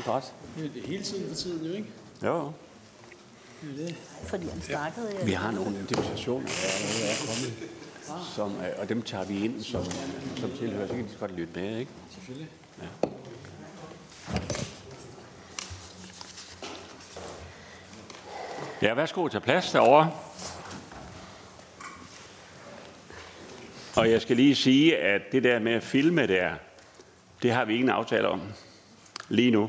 godt. Det er hele tiden for tiden, jo ikke? Jo. Det er det. Fordi han snakkede. Vi har nogle invitationer, der er kommet, og dem tager vi ind som tilhører. Så kan de godt lytte med, ikke? Selvfølgelig. Ja. Ja, værsgo at tage plads derovre. Og jeg skal lige sige, at det der med at filme der, det har vi ingen aftale om lige nu.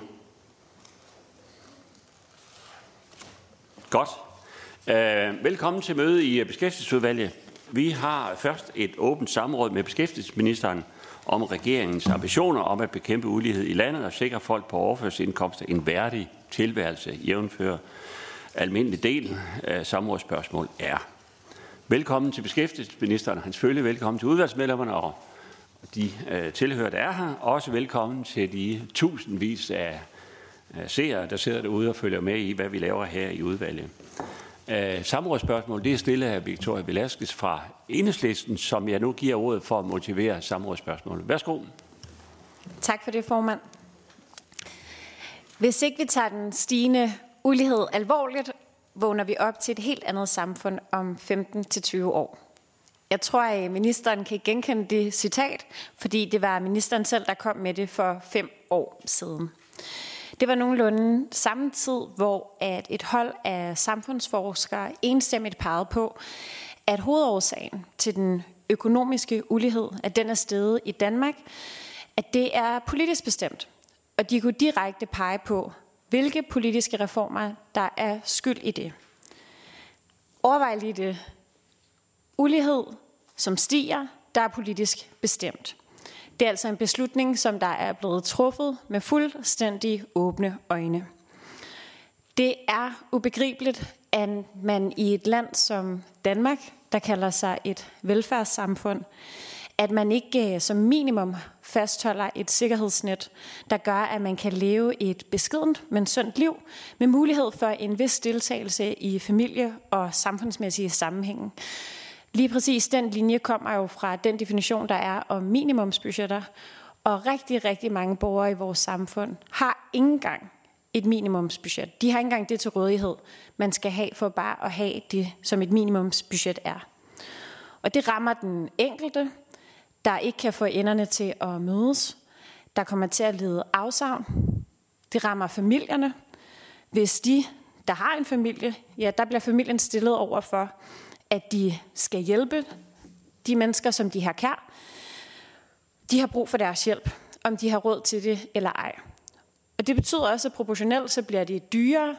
Godt. Velkommen til møde i Beskæftigelsesudvalget. Vi har først et åbent samråd med beskæftigelsesministeren om regeringens ambitioner om at bekæmpe ulighed i landet og sikre folk på overførselsindkomster en værdig tilværelse, jævnfør almindelig del af samrådsspørgsmål er. Velkommen til beskæftigelsesministeren og hans følge. Velkommen til udvalgsmedlemmerne og de tilhører, der er her. Også velkommen til de tusindvis af seere, der sidder derude og følger med i, hvad vi laver her i udvalget. Samrådsspørgsmål, det er stillet af Victoria Velasquez fra Enhedslisten, som jeg nu giver ordet for at motivere samrådsspørgsmålet. Værsgo. Tak for det, formand. Hvis ikke vi tager den stigende ulighed alvorligt, vågner vi op til et helt andet samfund om 15-20 år. Jeg tror, at ministeren kan genkende det citat, fordi det var ministeren selv, der kom med det for 5 år siden. Det var nogenlunde samme tid, hvor at et hold af samfundsforskere enstemmigt pegede på, at hovedårsagen til den økonomiske ulighed, at den er steget i Danmark, at det er politisk bestemt. Og de kunne direkte pege på, hvilke politiske reformer, der er skyld i det. Overvej lige det. Ulighed, som stiger, der er politisk bestemt. Det er altså en beslutning, som der er blevet truffet med fuldstændig åbne øjne. Det er ubegribeligt, at man i et land som Danmark, der kalder sig et velfærdssamfund, at man ikke som minimum fastholder et sikkerhedsnet, der gør, at man kan leve et beskedent, men sundt liv, med mulighed for en vis deltagelse i familie- og samfundsmæssige sammenhænge. Lige præcis den linje kommer jo fra den definition, der er om minimumsbudgetter, og rigtig, rigtig mange borgere i vores samfund har ikke engang et minimumsbudget. De har ikke engang det til rådighed, man skal have for bare at have det, som et minimumsbudget er. Og det rammer den enkelte, der ikke kan få enderne til at mødes, der kommer til at lide afsavn. Det rammer familierne. Hvis de, der har en familie, ja, der bliver familien stillet over for, at de skal hjælpe de mennesker, som de har kær. De har brug for deres hjælp, om de har råd til det eller ej. Og det betyder også, at proportionelt så bliver det dyrere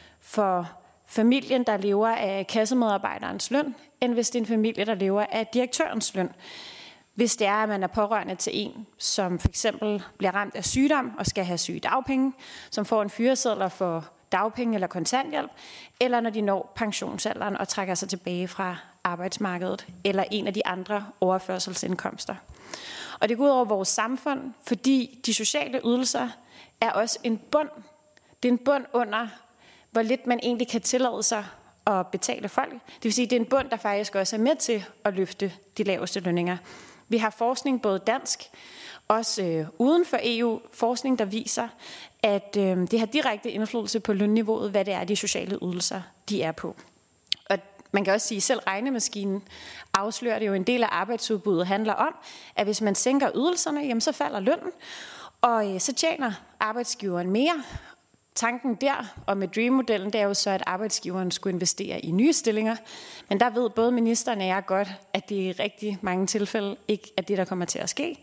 for familien, der lever af kassemedarbejderens løn, end hvis det er en familie, der lever af direktørens løn. Hvis det er, at man er pårørende til en, som for eksempel bliver ramt af sygdom og skal have sygedagpenge, som får en fyreseddel for dagpenge eller kontanthjælp, eller når de når pensionsalderen og trækker sig tilbage fra arbejdsmarkedet, eller en af de andre overførselsindkomster. Og det går ud over vores samfund, fordi de sociale ydelser er også en bund. Det er en bund under, hvor lidt man egentlig kan tillade sig at betale folk. Det vil sige, det er en bund, der faktisk også er med til at løfte de laveste lønninger. Vi har forskning, både dansk, også uden for EU, forskning, der viser, at det har direkte indflydelse på lønniveauet, hvad det er, de sociale ydelser, de er på. Og man kan også sige, at selv regnemaskinen afslører det jo, en del af arbejdsudbuddet handler om, at hvis man sænker ydelserne, jamen, så falder lønnen, og så tjener arbejdsgiveren mere. Tanken der, og med Dream-modellen, det er jo så, at arbejdsgiveren skulle investere i nye stillinger. Men der ved både ministeren og jeg godt, at det i rigtig mange tilfælde ikke er det, der kommer til at ske.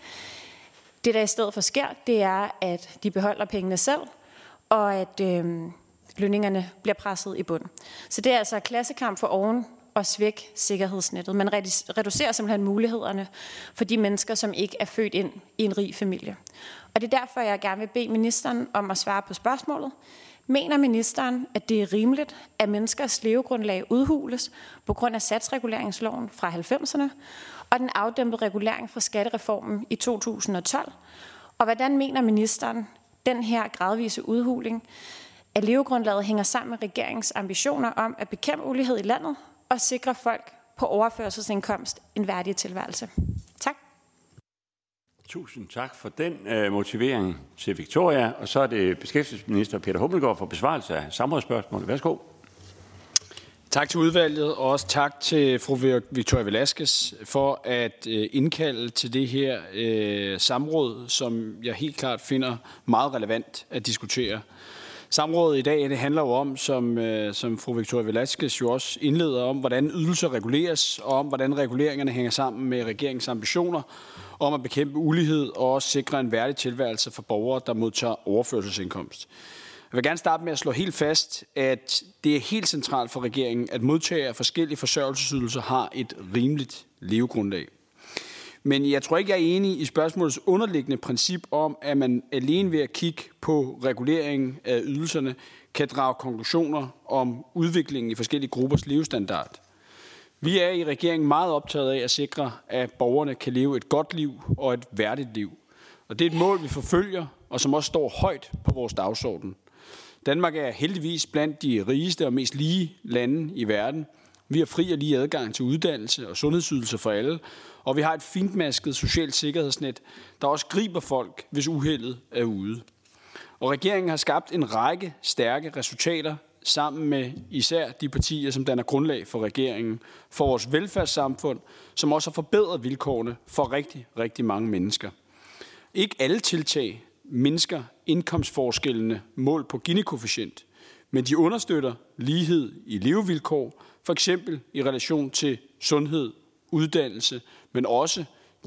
Det, der i stedet for sker, det er, at de beholder pengene selv, og at lønningerne bliver presset i bund. Så det er altså klassekamp for oven og svæk sikkerhedsnettet. Man reducerer simpelthen mulighederne for de mennesker, som ikke er født ind i en rig familie. Og det er derfor, jeg gerne vil bede ministeren om at svare på spørgsmålet. Mener ministeren, at det er rimeligt, at menneskers levegrundlag udhules på grund af satsreguleringsloven fra 90'erne og den afdæmpede regulering fra skattereformen i 2012? Og hvordan mener ministeren, den her gradvise udhuling af levegrundlaget hænger sammen med regeringens ambitioner om at bekæmpe ulighed i landet og sikre folk på overførselsindkomst en værdig tilværelse? Tak. Tusind tak for den motivering til Victoria. Og så er det beskæftigelsesminister Peter Hummelgaard for besvarelse af samrådsspørgsmålet. Værsgo. Tak til udvalget, og også tak til fru Victoria Velasquez for at indkalde til det her samråd, som jeg helt klart finder meget relevant at diskutere. Samrådet i dag det handler jo om, som fru Victoria Velasquez jo også indleder om, hvordan ydelser reguleres, og om, hvordan reguleringerne hænger sammen med regeringens ambitioner om at bekæmpe ulighed og også sikre en værdig tilværelse for borgere, der modtager overførselsindkomst. Jeg vil gerne starte med at slå helt fast, at det er helt centralt for regeringen, at modtagere af forskellige forsørgelsesydelser har et rimeligt levegrundlag. Men jeg tror ikke, jeg er enig i spørgsmålets underliggende princip om, at man alene ved at kigge på reguleringen af ydelserne kan drage konklusioner om udviklingen i forskellige gruppers levestandard. Vi er i regeringen meget optaget af at sikre, at borgerne kan leve et godt liv og et værdigt liv. Og det er et mål, vi forfølger, og som også står højt på vores dagsorden. Danmark er heldigvis blandt de rigeste og mest lige lande i verden. Vi har fri og lige adgang til uddannelse og sundhedsydelser for alle, og vi har et fintmasket socialt sikkerhedsnet, der også griber folk, hvis uheldet er ude. Og regeringen har skabt en række stærke resultater sammen med især de partier, som danner grundlag for regeringen, for vores velfærdssamfund, som også har forbedret vilkårene for rigtig, rigtig mange mennesker. Ikke alle tiltag mindsker indkomstforskellene målt på Gini-koefficient, men de understøtter lighed i levevilkår, for eksempel i relation til sundhed, uddannelse, men også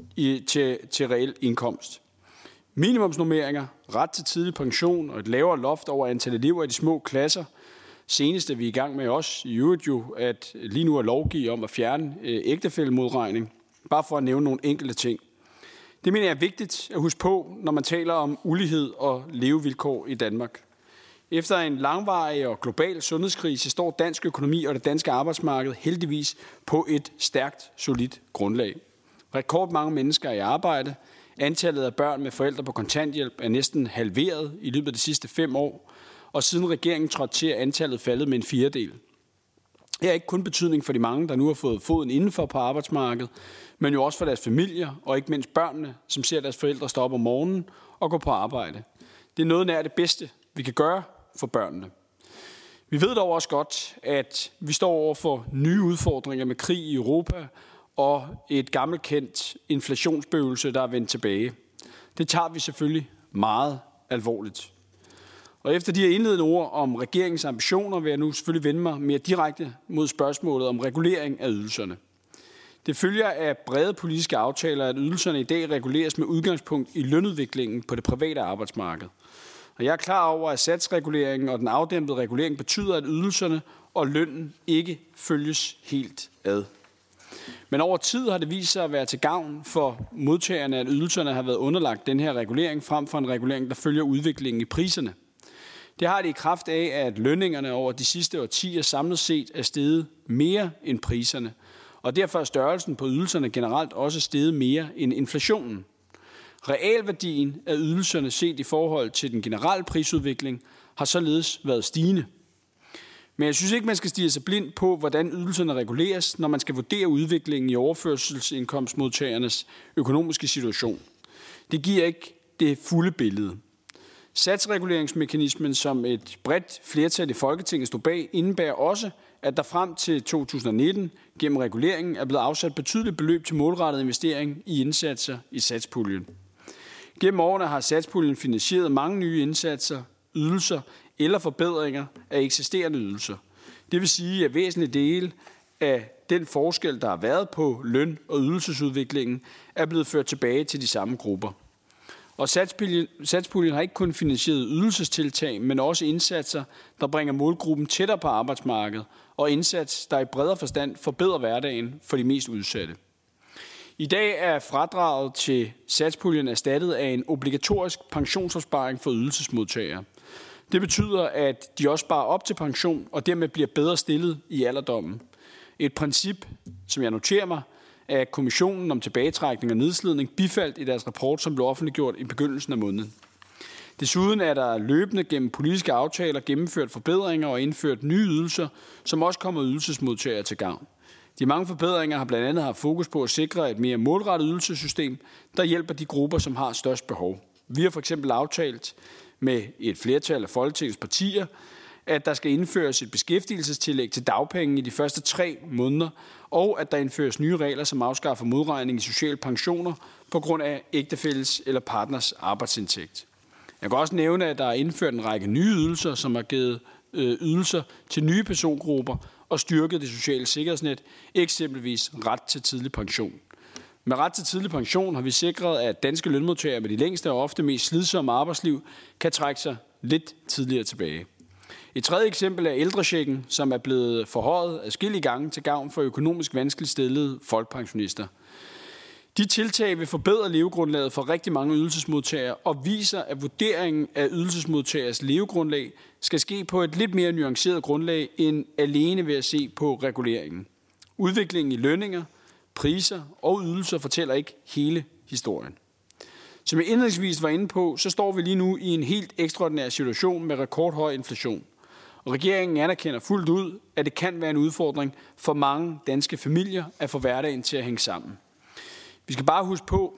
til reel indkomst. Minimumsnormeringer, ret til tidlig pension og et lavere loft over antal elever i de små klasser. Senest er vi i gang med os i øvrigt jo, at lige nu er lovgive om at fjerne ægtefællemodregning, bare for at nævne nogle enkelte ting. Det mener jeg er vigtigt at huske på, når man taler om ulighed og levevilkår i Danmark. Efter en langvarig og global sundhedskrise står dansk økonomi og det danske arbejdsmarked heldigvis på et stærkt, solidt grundlag. Rekordmange mennesker er i arbejde. Antallet af børn med forældre på kontanthjælp er næsten halveret i løbet af de sidste 5 år, og siden regeringen trådte til, er antallet faldet med en 1/4. Det har ikke kun betydning for de mange, der nu har fået foden indenfor på arbejdsmarkedet, men jo også for deres familier, og ikke mindst børnene, som ser deres forældre stå op om morgenen og gå på arbejde. Det er noget nær det bedste, vi kan gøre for børnene. Vi ved dog også godt, at vi står over for nye udfordringer med krig i Europa og et gammelkendt inflationsspøgelse, der er vendt tilbage. Det tager vi selvfølgelig meget alvorligt. Og efter de her indledende ord om regeringens ambitioner, vil jeg nu selvfølgelig vende mig mere direkte mod spørgsmålet om regulering af ydelserne. Det følger af brede politiske aftaler, at ydelserne i dag reguleres med udgangspunkt i lønudviklingen på det private arbejdsmarked. Og jeg er klar over, at satsreguleringen og den afdæmpede regulering betyder, at ydelserne og lønnen ikke følges helt ad. Men over tid har det vist sig at være til gavn for modtagerne, at ydelserne har været underlagt den her regulering, frem for en regulering, der følger udviklingen i priserne. Det har det i kraft af, at lønningerne over de sidste årtier samlet set er steget mere end priserne, og derfor er størrelsen på ydelserne generelt også steget mere end inflationen. Realværdien af ydelserne set i forhold til den generelle prisudvikling har således været stigende. Men jeg synes ikke, man skal stirre sig blind på, hvordan ydelserne reguleres, når man skal vurdere udviklingen i overførselsindkomstmodtagernes økonomiske situation. Det giver ikke det fulde billede. Satsreguleringsmekanismen, som et bredt flertal i Folketinget stod bag, indebærer også, at der frem til 2019 gennem reguleringen er blevet afsat betydeligt beløb til målrettet investering i indsatser i satspuljen. Gennem årene har satspuljen finansieret mange nye indsatser, ydelser eller forbedringer af eksisterende ydelser. Det vil sige, at væsentlige dele af den forskel, der har været på løn- og ydelsesudviklingen, er blevet ført tilbage til de samme grupper. Og satspuljen har ikke kun finansieret ydelsestiltag, men også indsatser, der bringer målgruppen tættere på arbejdsmarkedet, og indsats, der i bredere forstand forbedrer hverdagen for de mest udsatte. I dag er fradraget til satspuljen erstattet af en obligatorisk pensionsopsparing for ydelsesmodtagere. Det betyder, at de også sparer op til pension og dermed bliver bedre stillet i alderdommen. Et princip, som jeg noterer mig, at Kommissionen om tilbagetrækning og nedslidning bifaldt i deres rapport, som blev offentliggjort i begyndelsen af måneden. Desuden er der løbende gennem politiske aftaler gennemført forbedringer og indført nye ydelser, som også kommer ydelsesmodtagere til gavn. De mange forbedringer har blandt andet haft fokus på at sikre et mere målrettet ydelsessystem, der hjælper de grupper, som har størst behov. Vi har for eksempel aftalt med et flertal af Folketingets partier, at der skal indføres et beskæftigelsestillæg til dagpenge i de første 3 måneder, og at der indføres nye regler, som afskaffer modregning i sociale pensioner på grund af ægtefælles eller partners arbejdsindtægt. Jeg kan også nævne, at der er indført en række nye ydelser, som har givet ydelser til nye persongrupper og styrket det sociale sikkerhedsnet, eksempelvis ret til tidlig pension. Med ret til tidlig pension har vi sikret, at danske lønmodtagere med de længste og ofte mest slidsomme arbejdsliv kan trække sig lidt tidligere tilbage. Et tredje eksempel er ældrechecken, som er blevet forhøjet adskillige gange til gavn for økonomisk vanskeligt stillede folkepensionister. De tiltag vil forbedre levegrundlaget for rigtig mange ydelsesmodtagere og viser, at vurderingen af ydelsesmodtagers levegrundlag skal ske på et lidt mere nuanceret grundlag end alene ved at se på reguleringen. Udviklingen i lønninger, priser og ydelser fortæller ikke hele historien. Som jeg indledningsvis var inde på, så står vi lige nu i en helt ekstraordinær situation med rekordhøj inflation. Og regeringen anerkender fuldt ud, at det kan være en udfordring for mange danske familier at få hverdagen til at hænge sammen. Vi skal bare huske på,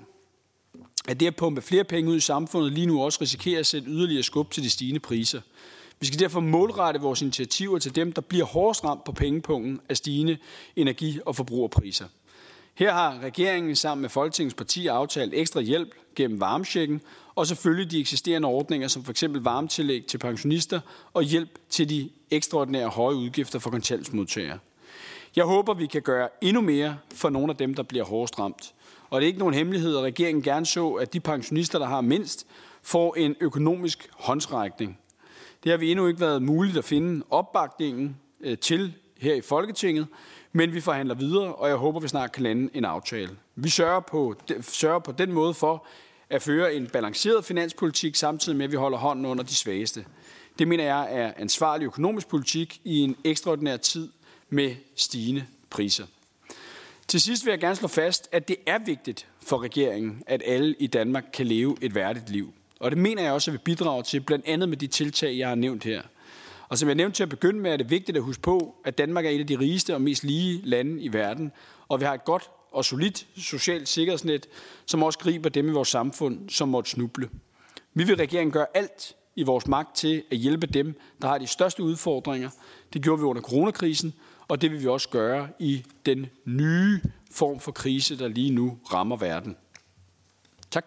at det at pumpe flere penge ud i samfundet lige nu også risikerer at sætte yderligere skub til de stigende priser. Vi skal derfor målrette vores initiativer til dem, der bliver hårdest ramt på pengepungen af stigende energi- og forbrugerpriser. Her har regeringen sammen med Folketingets partier aftalt ekstra hjælp gennem varmechecken og selvfølgelig de eksisterende ordninger som f.eks. varmetillæg til pensionister og hjælp til de ekstraordinære høje udgifter for kontanthjælpsmodtagere. Jeg håber, vi kan gøre endnu mere for nogle af dem, der bliver hårdest ramt. Og det er ikke nogen hemmelighed, at regeringen gerne så, at de pensionister, der har mindst, får en økonomisk håndsrækning. Det har vi endnu ikke været muligt at finde opbakningen til her i Folketinget, men vi forhandler videre, og jeg håber, vi snart kan lande en aftale. Vi sørger på den måde for at føre en balanceret finanspolitik, samtidig med, at vi holder hånden under de svageste. Det mener jeg er ansvarlig økonomisk politik i en ekstraordinær tid med stigende priser. Til sidst vil jeg gerne slå fast, at det er vigtigt for regeringen, at alle i Danmark kan leve et værdigt liv. Og det mener jeg også, at vi bidrager til, blandt andet med de tiltag, jeg har nævnt her. Og som jeg nævnte til at begynde med, er det vigtigt at huske på, at Danmark er et af de rigeste og mest lige lande i verden, og vi har et godt og solidt socialt sikkerhedsnet, som også griber dem i vores samfund, som måtte snuble. Vi vil regeringen gøre alt i vores magt til at hjælpe dem, der har de største udfordringer. Det gjorde vi under coronakrisen, og det vil vi også gøre i den nye form for krise, der lige nu rammer verden. Tak.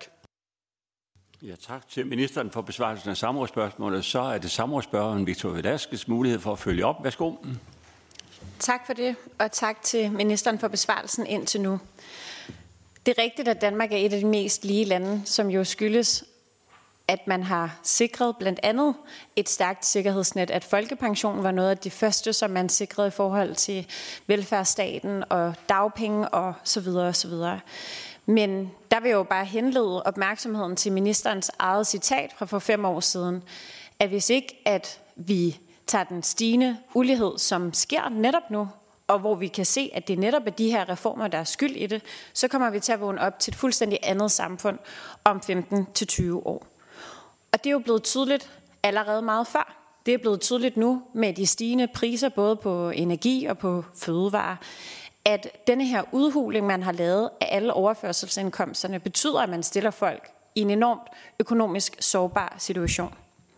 Ja, tak til ministeren for besvarelsen af samrådsspørgsmålet. Så er det samrådsspørgeren Victoria Velasquez mulighed for at følge op. Værsgo. Tak for det, og tak til ministeren for besvarelsen indtil nu. Det er rigtigt, at Danmark er et af de mest lige lande, som jo skyldes, at man har sikret blandt andet et stærkt sikkerhedsnet, at folkepensionen var noget af det første, som man sikrede i forhold til velfærdsstaten og dagpenge og så videre og så videre. Men der vil jeg jo bare henlede opmærksomheden til ministerens eget citat fra for 5 år siden, at hvis ikke at vi tager den stigende ulighed, som sker netop nu, og hvor vi kan se, at det netop er de her reformer, der er skyld i det, så kommer vi til at vågne op til et fuldstændig andet samfund om 15-20 år. Og det er jo blevet tydeligt allerede meget før. Det er blevet tydeligt nu med de stigende priser, både på energi og på fødevarer, at denne her udhuling, man har lavet af alle overførselsindkomsterne, betyder, at man stiller folk i en enormt økonomisk sårbar situation.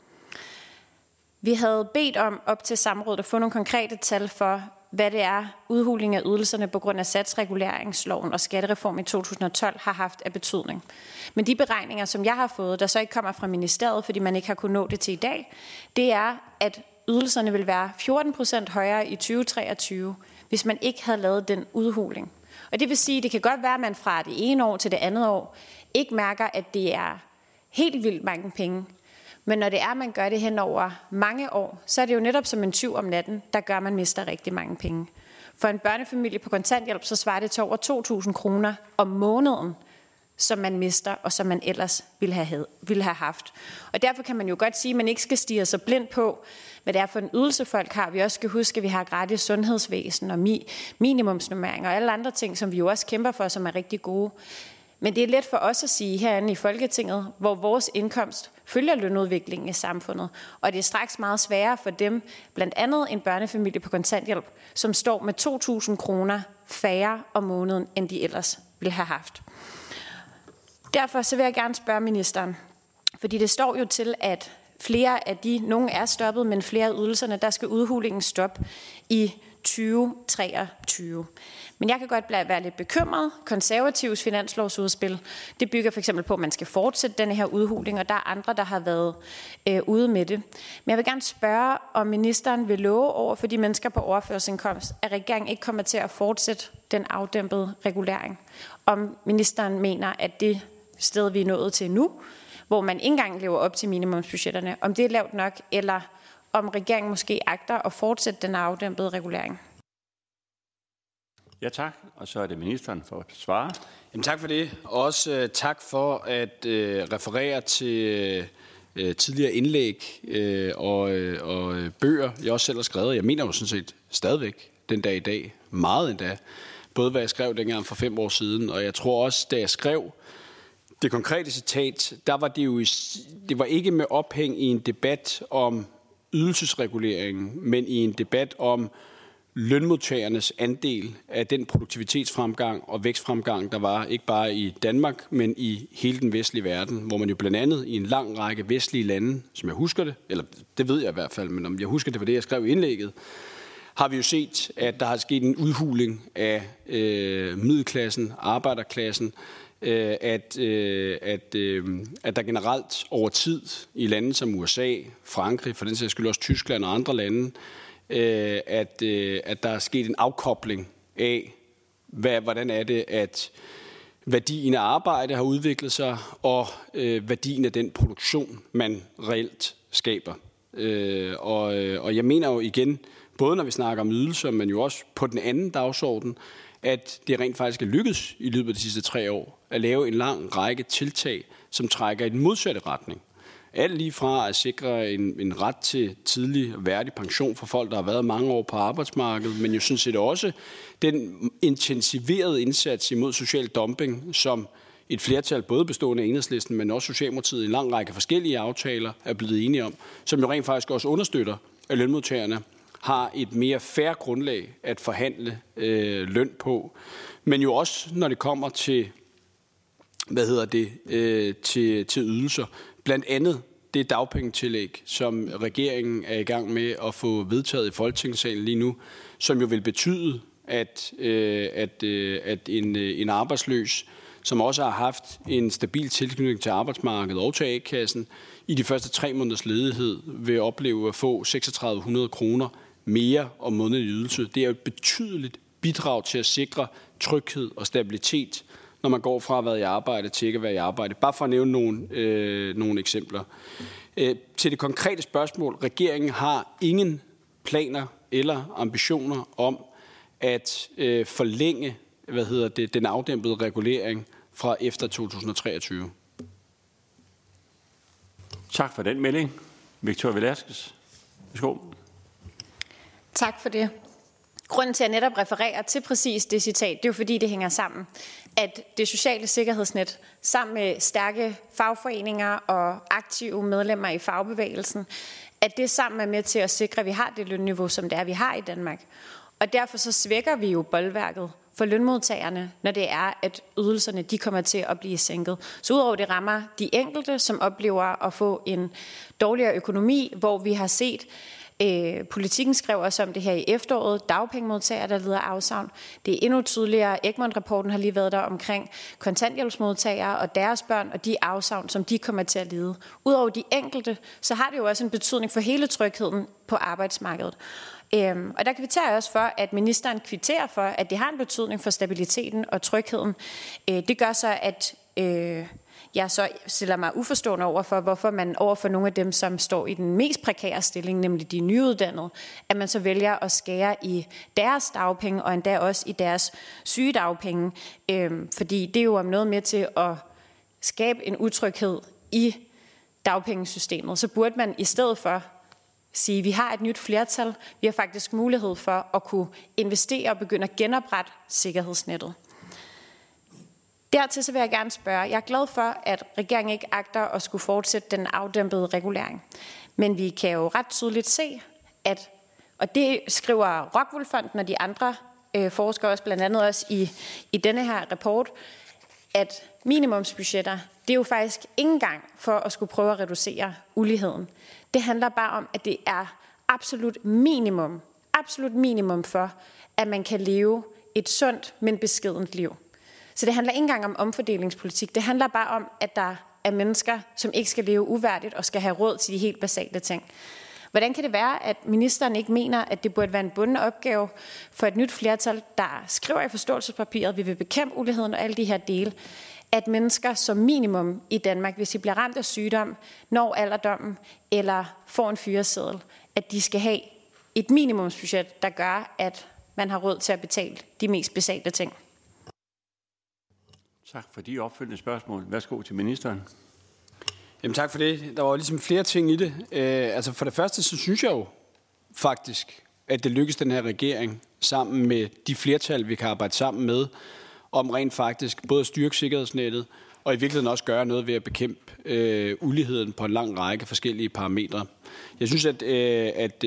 Vi havde bedt om op til samrådet at få nogle konkrete tal for, hvad det er, udhuling af ydelserne på grund af satsreguleringsloven og skattereform i 2012 har haft af betydning. Men de beregninger, som jeg har fået, der så ikke kommer fra ministeriet, fordi man ikke har kunnet nå det til i dag, det er, at ydelserne vil være 14% højere i 2023, hvis man ikke havde lavet den udhuling. Og det vil sige, at det kan godt være, at man fra det ene år til det andet år ikke mærker, at det er helt vildt mange penge. Men når det er, at man gør det hen over mange år, så er det jo netop som en tyv om natten, der gør, at man mister rigtig mange penge. For en børnefamilie på kontanthjælp, så svarer det til over 2.000 kroner om måneden, som man mister, og som man ellers ville have haft. Og derfor kan man jo godt sige, at man ikke skal stirre sig blind på, hvad det er for en ydelse, folk har. Vi også skal huske, at vi har gratis sundhedsvæsen og minimumsnormeringer og alle andre ting, som vi jo også kæmper for, som er rigtig gode. Men det er let for os at sige herinde i Folketinget, hvor vores indkomst følger lønudviklingen i samfundet. Og det er straks meget sværere for dem, blandt andet en børnefamilie på kontanthjælp, som står med 2.000 kroner færre om måneden, end de ellers ville have haft. Derfor så vil jeg gerne spørge ministeren, fordi det står jo til, at flere af nogle er stoppet, men flere af ydelserne, der skal udhulingen stoppe i 2023. Men jeg kan godt være lidt bekymret. Konservativs finanslovsudspil, det bygger for eksempel på, at man skal fortsætte denne her udhuling, og der er andre, der har været ude med det. Men jeg vil gerne spørge, om ministeren vil love over for de mennesker på overførselsindkomst, at regeringen ikke kommer til at fortsætte den afdæmpede regulering. Om ministeren mener, at det sted, vi er nået til nu, hvor man ikke engang lever op til minimumsbudgetterne, om det er lavt nok, eller om regeringen måske agter at fortsætte den afdæmpede regulering. Ja, tak. Og så er det ministeren for at svare. Jamen, tak for det. Også tak for at referere til tidligere indlæg og bøger, jeg også selv har skrevet. Jeg mener jo sådan set stadigvæk den dag i dag, meget endda, både hvad jeg skrev dengang for 5 år siden, og jeg tror også, da jeg skrev det konkrete citat, der var det var ikke med ophæng i en debat om ydelsesreguleringen, men i en debat om lønmodtagernes andel af den produktivitetsfremgang og vækstfremgang, der var ikke bare i Danmark, men i hele den vestlige verden, hvor man jo blandt andet i en lang række vestlige lande, som jeg husker det, eller det ved jeg i hvert fald, men om jeg husker det var det, jeg skrev i indlægget, har vi jo set, at der har sket en udhuling af middelklassen, arbejderklassen, at der generelt over tid i lande som USA, Frankrig, for den sags skyld også Tyskland og andre lande, at der er sket en afkobling af, hvordan er det, at værdien af arbejde har udviklet sig, og værdien af den produktion, man reelt skaber. Og jeg mener jo igen, både når vi snakker om ydelser, men jo også på den anden dagsorden, at det rent faktisk er lykkedes i løbet af de sidste 3 år at lave en lang række tiltag, som trækker i den modsatte retning. Alt lige fra at sikre en ret til tidlig og værdig pension for folk, der har været mange år på arbejdsmarkedet, men jo sådan set også den intensiverede indsats imod social dumping, som et flertal, både bestående af Enhedslisten, men også Socialdemokratiet, i en lang række forskellige aftaler er blevet enige om, som jo rent faktisk også understøtter, at lønmodtagerne har et mere fair grundlag at forhandle løn på. Men jo også, når det kommer til, til ydelser. Blandt andet det dagpengetillæg, som regeringen er i gang med at få vedtaget i Folketingssalen lige nu, som jo vil betyde, at en arbejdsløs, som også har haft en stabil tilknytning til arbejdsmarkedet og til A-kassen, i de første 3 måneders ledighed vil opleve at få 3.600 kroner mere om måneden i ydelse. Det er jo et betydeligt bidrag til at sikre tryghed og stabilitet, når man går fra at være i arbejde til ikke at være i arbejde. Bare for at nævne nogle eksempler. Til det konkrete spørgsmål. Regeringen har ingen planer eller ambitioner om at forlænge den afdæmpede regulering fra efter 2023. Tak for den melding. Victoria Velasquez. Værsgo. Tak for det. Grunden til, at jeg netop refererer til præcis det citat, det er jo fordi, det hænger sammen. At det sociale sikkerhedsnet, sammen med stærke fagforeninger og aktive medlemmer i fagbevægelsen, at det sammen er med til at sikre, at vi har det lønniveau, som det er, vi har i Danmark. Og derfor så svækker vi jo boldværket for lønmodtagerne, når det er, at ydelserne de kommer til at blive sænket. Så udover det rammer de enkelte, som oplever at få en dårligere økonomi, hvor vi har set Politikken skrev også om det her i efteråret. Dagpengemodtagere, der lider afsavn. Det er endnu tydeligere. Egmont-rapporten har lige været der omkring kontanthjælpsmodtagere og deres børn og de afsavn, som de kommer til at lide. Udover de enkelte, så har det jo også en betydning for hele trygheden på arbejdsmarkedet. Og der kvitterer jeg også for, at ministeren kvitterer for, at det har en betydning for stabiliteten og trygheden. Det gør så, at jeg så stiller mig uforstående over for, hvorfor man over for nogle af dem, som står i den mest prekære stilling, nemlig de nyuddannede, at man så vælger at skære i deres dagpenge, og endda også i deres sygedagpenge. Fordi det er jo om noget med til at skabe en utryghed i dagpengesystemet. Så burde man i stedet for sige, at vi har et nyt flertal. Vi har faktisk mulighed for at kunne investere og begynde at genoprette sikkerhedsnettet. Dertil så vil jeg gerne spørge, jeg er glad for, at regeringen ikke agter at skulle fortsætte den afdæmpede regulering. Men vi kan jo ret tydeligt se, at, og det skriver Rockwool Fonden og de andre forskere også, blandt andet også i denne her rapport, at minimumsbudgetter, det er jo faktisk ikke engang for at skulle prøve at reducere uligheden. Det handler bare om, at det er absolut minimum for, at man kan leve et sundt, men beskedent liv. Så det handler ikke engang om omfordelingspolitik. Det handler bare om, at der er mennesker, som ikke skal leve uværdigt og skal have råd til de helt basale ting. Hvordan kan det være, at ministeren ikke mener, at det burde være en bunden opgave for et nyt flertal, der skriver i forståelsespapiret, at vi vil bekæmpe uligheden og alle de her dele, at mennesker som minimum i Danmark, hvis de bliver ramt af sygdom, når alderdommen eller får en fyreseddel, at de skal have et minimumsbudget, der gør, at man har råd til at betale de mest basale ting? Tak for de opfølgende spørgsmål. Værsgo til ministeren. Jamen tak for det. Der var ligesom flere ting i det. Altså for det første, så synes jeg jo faktisk, at det lykkes den her regering sammen med de flertal, vi kan arbejde sammen med, om rent faktisk både at styrke sikkerhedsnettet og i virkeligheden også gøre noget ved at bekæmpe uligheden på en lang række forskellige parametre. Jeg synes, at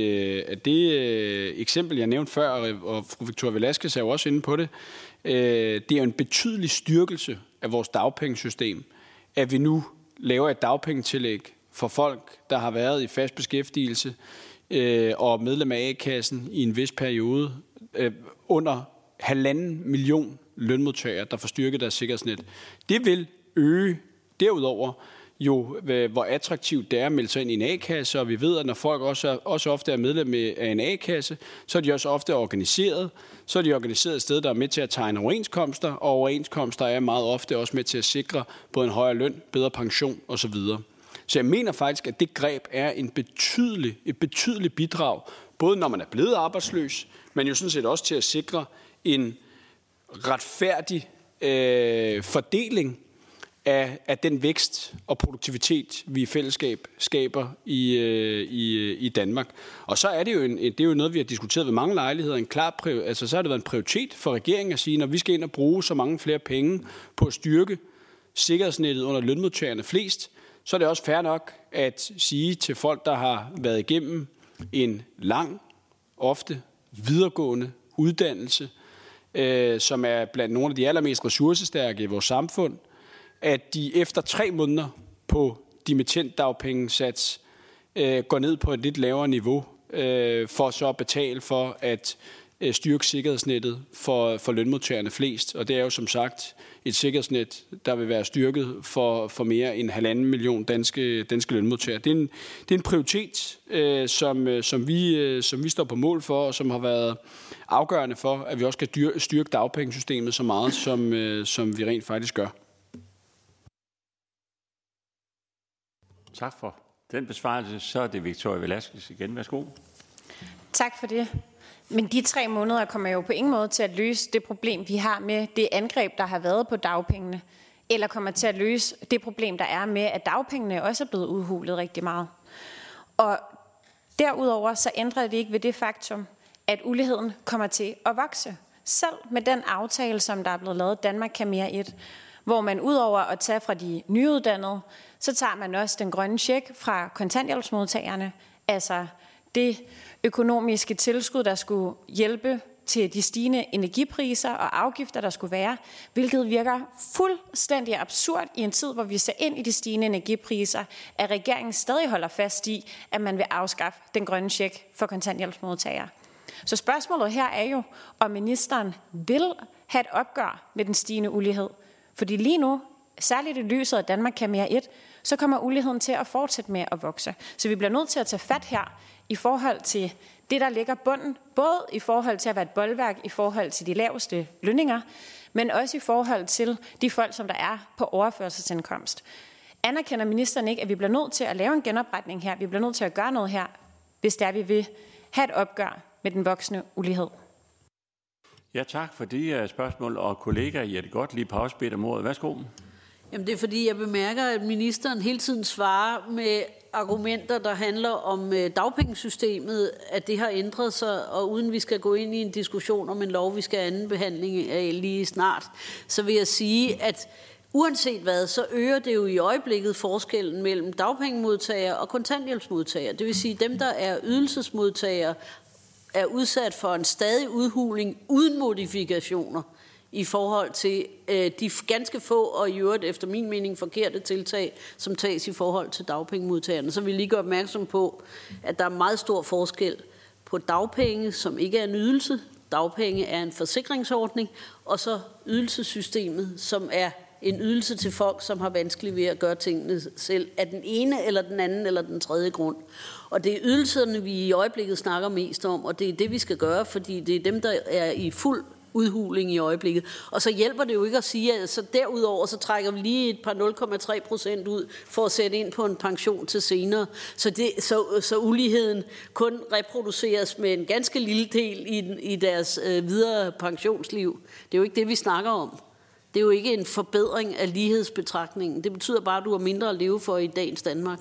det eksempel, jeg nævnte før, og fru Victoria Velasquez er jo også inde på det, det er jo en betydelig styrkelse af vores dagpengesystem, at vi nu laver et dagpengetillæg for folk, der har været i fast beskæftigelse og medlem af A-kassen i en vis periode, under 1,5 million lønmodtagere, der får styrket deres sikkerhedsnet. Det vil øge derudover jo, hvor attraktivt det er at melde sig ind i en A-kasse, og vi ved, at når folk også ofte er medlem af en A-kasse, så er de også ofte organiseret. Så er de organiseret et sted, der er med til at tegne overenskomster, og overenskomster er meget ofte også med til at sikre både en højere løn, bedre pension osv. Så jeg mener faktisk, at det greb er et betydeligt bidrag, både når man er blevet arbejdsløs, men jo sådan set også til at sikre en retfærdig fordeling af den vækst og produktivitet, vi i fællesskab skaber i Danmark. Og så er det jo noget, vi har diskuteret ved mange lejligheder. Så har det været en prioritet for regeringen at sige, når vi skal ind og bruge så mange flere penge på at styrke sikkerhedsnettet under lønmodtagerne flest, så er det også fair nok at sige til folk, der har været igennem en lang, ofte videregående uddannelse, som er blandt nogle af de allermest ressourcestærke i vores samfund, at de efter 3 måneder på dimittentdagpengesats går ned på et lidt lavere niveau, for så at betale for at styrke sikkerhedsnettet for lønmodtagerne flest. Og det er jo som sagt et sikkerhedsnet, der vil være styrket for mere end 1,5 million danske lønmodtagere. Det er en prioritet, som vi står på mål for, og som har været afgørende for, at vi også kan styrke dagpengesystemet så meget, som vi rent faktisk gør. Tak for den besvarelse. Så er det Victoria Velasquez igen. Værsgo. Tak for det. Men de 3 måneder kommer jo på ingen måde til at løse det problem, vi har med det angreb, der har været på dagpengene, eller kommer til at løse det problem, der er med, at dagpengene også er blevet udhulet rigtig meget. Og derudover så ændrer det ikke ved det faktum, at uligheden kommer til at vokse. Selv med den aftale, som der er blevet lavet, Danmark kan mere 1, hvor man udover at tage fra de nyuddannede, så tager man også den grønne check fra kontanthjælpsmodtagerne, altså det økonomiske tilskud, der skulle hjælpe til de stigende energipriser og afgifter, der skulle være, hvilket virker fuldstændig absurd i en tid, hvor vi ser ind i de stigende energipriser, at regeringen stadig holder fast i, at man vil afskaffe den grønne check for kontanthjælpsmodtagere. Så spørgsmålet her er jo, om ministeren vil have et opgør med den stigende ulighed. Fordi lige nu, særligt i lyset af Danmark kan mere 1, så kommer uligheden til at fortsætte med at vokse. Så vi bliver nødt til at tage fat her i forhold til det, der ligger bunden, både i forhold til at være et bolværk i forhold til de laveste lønninger, men også i forhold til de folk, som der er på overførselsindkomst. Anerkender ministeren ikke, at vi bliver nødt til at lave en genopretning her? Vi bliver nødt til at gøre noget her, hvis det er, vi vil have et opgør med den voksende ulighed. Ja, tak for de spørgsmål. Og kollega Jette Gottlieb har også bedt om ordet. Værsgo. Jamen det er fordi, jeg bemærker, at ministeren hele tiden svarer med argumenter, der handler om dagpengesystemet, at det har ændret sig, og uden vi skal gå ind i en diskussion om en lov, vi skal have anden behandling af lige snart, så vil jeg sige, at uanset hvad, så øger det jo i øjeblikket forskellen mellem dagpengemodtagere og kontanthjælpsmodtagere. Det vil sige, at dem, der er ydelsesmodtagere, er udsat for en stadig udhuling uden modifikationer i forhold til de ganske få og i øvrigt efter min mening forkerte tiltag, som tages i forhold til dagpengemodtagerne. Så vil jeg lige gøre opmærksom på, at der er meget stor forskel på dagpenge, som ikke er en ydelse. Dagpenge er en forsikringsordning, og så ydelsessystemet, som er en ydelse til folk, som har vanskeligt ved at gøre tingene selv af den ene eller den anden eller den tredje grund. Og det er ydelserne, vi i øjeblikket snakker mest om, og det er det, vi skal gøre, fordi det er dem, der er i fuld udhuling i øjeblikket. Og så hjælper det jo ikke at sige, at så derudover så trækker vi lige et par 0,3% ud for at sætte ind på en pension til senere. Så uligheden kun reproduceres med en ganske lille del i deres videre pensionsliv. Det er jo ikke det, vi snakker om. Det er jo ikke en forbedring af lighedsbetragtningen. Det betyder bare, at du har mindre at leve for i dagens Danmark.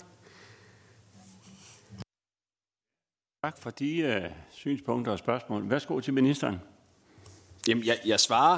Tak for de synspunkter og spørgsmål. Værsgo til ministeren. Jamen, jeg svarer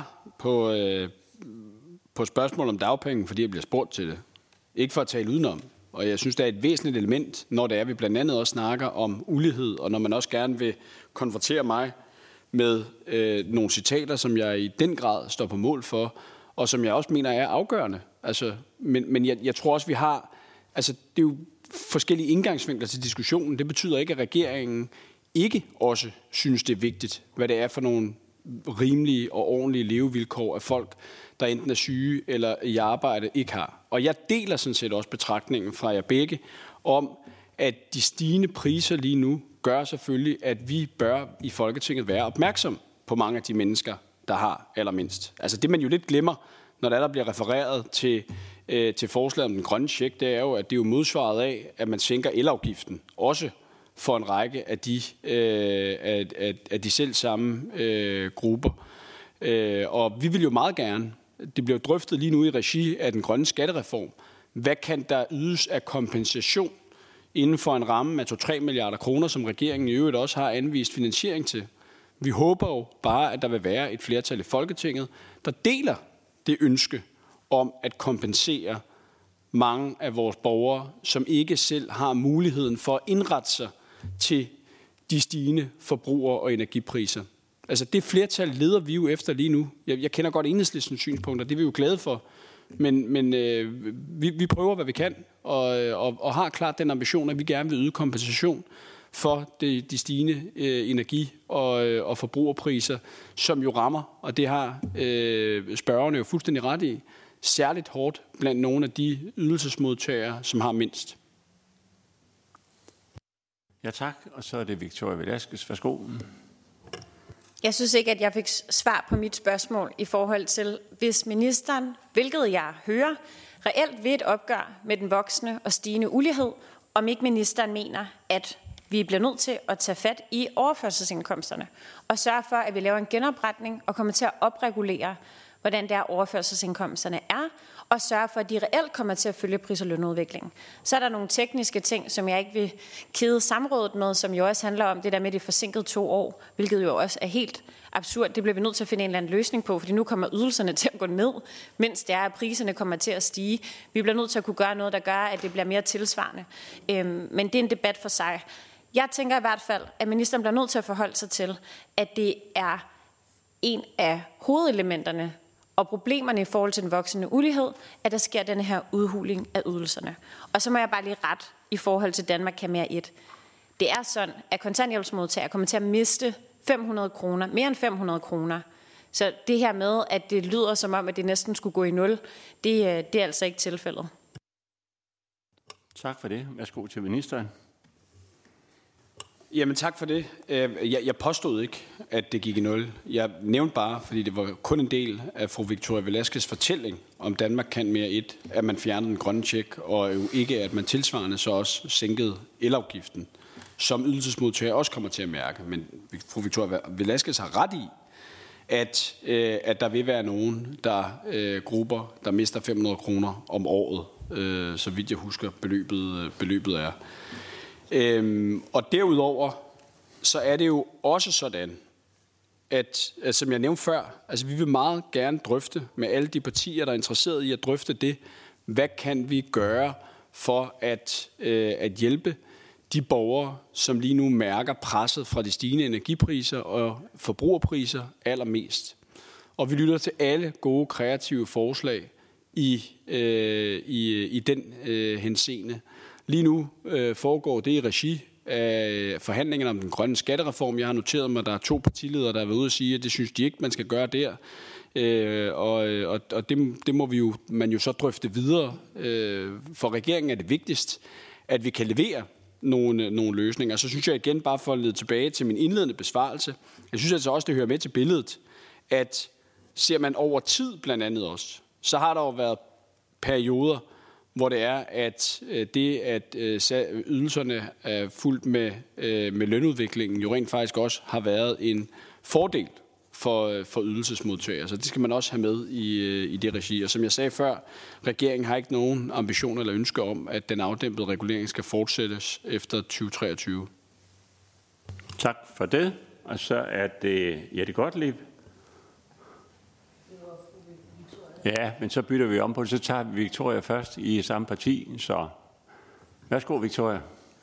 på spørgsmål om dagpenge, fordi jeg bliver spurgt til det. Ikke for at tale udenom. Og jeg synes, det er et væsentligt element, når det er, vi blandt andet også snakker om ulighed, og når man også gerne vil konfrontere mig med nogle citater, som jeg i den grad står på mål for, og som jeg også mener er afgørende. Altså, men jeg tror også, vi har... Altså, det er jo forskellige indgangsvinkler til diskussionen. Det betyder ikke, at regeringen ikke også synes, det er vigtigt, hvad det er for nogle rimelige og ordentlige levevilkår af folk, der enten er syge eller i arbejde, ikke har. Og jeg deler sådan set også betragtningen fra jer begge om, at de stigende priser lige nu gør selvfølgelig, at vi bør i Folketinget være opmærksom på mange af de mennesker, der har allermindst. Altså det, man jo lidt glemmer, når der bliver refereret til forslaget om den grønne check, det er jo, at det er jo modsvaret af, at man sænker elafgiften, også for en række af de selv samme grupper. Og vi vil jo meget gerne, det bliver drøftet lige nu i regi af den grønne skattereform, hvad kan der ydes af kompensation inden for en ramme af 2-3 milliarder kroner, som regeringen i øvrigt også har anvist finansiering til. Vi håber jo bare, at der vil være et flertal i Folketinget, der deler det ønske om at kompensere mange af vores borgere, som ikke selv har muligheden for at indrette sig til de stigende forbruger- og energipriser. Altså det flertal leder vi jo efter lige nu. Jeg kender godt Enhedslistens synspunkter, det er vi jo glade for. Men vi prøver, hvad vi kan, og har klart den ambition, at vi gerne vil yde kompensation for de stigende energi- og forbrugerpriser, som jo rammer, og det har spørgerne jo fuldstændig ret i, særligt hårdt blandt nogle af de ydelsesmodtagere, som har mindst. Ja, tak. Og så er det Victoria Velasquez. Værsgo. Jeg synes ikke, at jeg fik svar på mit spørgsmål i forhold til, hvis ministeren, hvilket jeg hører, reelt ved et opgør med den voksende og stigende ulighed, om ikke ministeren mener, at vi bliver nødt til at tage fat i overførselsindkomsterne og sørge for, at vi laver en genopretning og kommer til at opregulere, hvordan der overførselsindkomsterne er, og sørge for, at de reelt kommer til at følge pris- og lønudviklingen. Så er der nogle tekniske ting, som jeg ikke vil kede samrådet med, som jo også handler om det der med det forsinkede 2 år, hvilket jo også er helt absurd. Det bliver vi nødt til at finde en eller anden løsning på, fordi nu kommer ydelserne til at gå ned, mens det er, at priserne kommer til at stige. Vi bliver nødt til at kunne gøre noget, der gør, at det bliver mere tilsvarende. Men det er en debat for sig. Jeg tænker i hvert fald, at ministeren bliver nødt til at forholde sig til, at det er en af hovedelementerne og problemerne i forhold til den voksende ulighed, at der sker denne her udhuling af ydelserne. Og så må jeg bare lige ret i forhold til Danmark kan mere 1. Det er sådan, at kontanthjælpsmodtagere kommer til at miste 500 kroner, mere end 500 kroner. Så det her med, at det lyder som om, at det næsten skulle gå i 0, det er altså ikke tilfældet. Tak for det. Værsgo til ministeren. Jamen tak for det. Jeg påstod ikke, at det gik i 0. Jeg nævnte bare, fordi det var kun en del af fru Victoria Velasquez fortælling om Danmark kan mere 1, at man fjernede den grønne check, og jo ikke, at man tilsvarende så også sænkede elafgiften, som ydelsesmodtagere også kommer til at mærke. Men fru Victoria Velasquez har ret i, at der vil være nogen, grupper, der mister 500 kroner om året, så vidt jeg husker beløbet er. Og derudover, så er det jo også sådan, at som jeg nævnte før, altså vi vil meget gerne drøfte med alle de partier, der er interesseret i at drøfte det, hvad kan vi gøre for at hjælpe de borgere, som lige nu mærker presset fra de stigende energipriser og forbrugerpriser allermest. Og vi lytter til alle gode, kreative forslag i den henseende. Lige nu foregår det i regi af forhandlingerne om den grønne skattereform. Jeg har noteret mig, at der er 2 partiledere, der er været ude at sige, at det synes de ikke, man skal gøre der. Og det må man jo så drøfte videre. For regeringen er det vigtigst, at vi kan levere nogle løsninger. Så synes jeg igen, bare for at lede tilbage til min indledende besvarelse, jeg synes altså også, det hører med til billedet, at ser man over tid blandt andet også, så har der jo været perioder, hvor det er, at ydelserne er fuldt med lønudviklingen, jo rent faktisk også har været en fordel for ydelsesmodtagere. Så det skal man også have med i det regi. Og som jeg sagde før, regeringen har ikke nogen ambition eller ønske om, at den afdæmpede regulering skal fortsættes efter 2023. Tak for det. Og så er det Jette Gottlieb. Ja, men så bytter vi om på det. Så tager vi Victoria først i samme parti. Så værsgo, Victoria.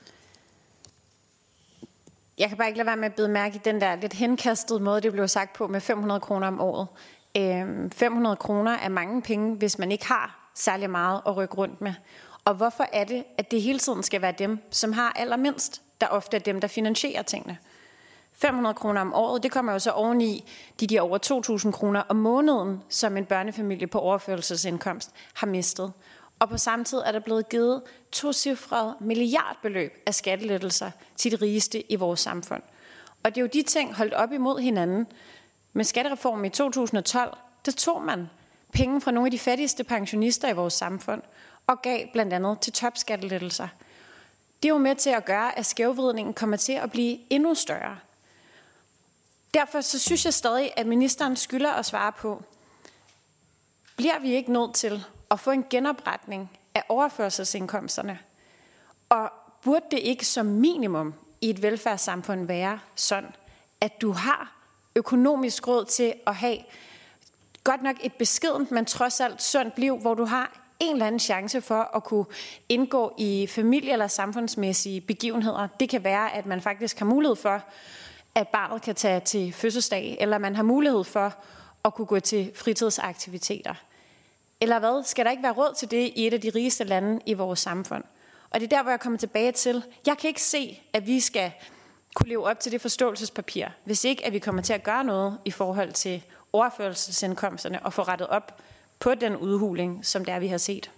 Jeg kan bare ikke lade være med at bide mærke i den der lidt henkastede måde, det blev sagt på med 500 kroner om året. 500 kroner er mange penge, hvis man ikke har særlig meget at rykke rundt med. Og hvorfor er det, at det hele tiden skal være dem, som har allermindst, der ofte er dem, der finansierer tingene? 500 kroner om året, det kommer jo så oveni de over 2.000 kroner om måneden, som en børnefamilie på overførselsindkomst har mistet. Og på samme tid er der blevet givet 2-cifrede milliardbeløb af skattelettelser til de rigeste i vores samfund. Og det er jo de ting holdt op imod hinanden. Med skattereformen i 2012, der tog man penge fra nogle af de fattigste pensionister i vores samfund og gav blandt andet til topskattelettelser. Det er jo med til at gøre, at skævvridningen kommer til at blive endnu større. Derfor så synes jeg stadig, at ministeren skylder at svare på, bliver vi ikke nødt til at få en genopretning af overførselsindkomsterne? Og burde det ikke som minimum i et velfærdssamfund være sådan, at du har økonomisk råd til at have godt nok et beskedent, men trods alt sundt liv, hvor du har en eller anden chance for at kunne indgå i familie- eller samfundsmæssige begivenheder. Det kan være, at man faktisk har mulighed for, at barnet kan tage til fødselsdag, eller man har mulighed for at kunne gå til fritidsaktiviteter. Eller hvad? Skal der ikke være råd til det i et af de rigeste lande i vores samfund? Og det er der, hvor jeg kommer tilbage til. Jeg kan ikke se, at vi skal kunne leve op til det forståelsespapir, hvis ikke, at vi kommer til at gøre noget i forhold til overførselsindkomsterne og få rettet op på den udhuling, som det er, vi har set.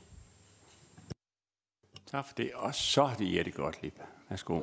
Tak for det. Og så er det Jette Gottlieb. Værsgo.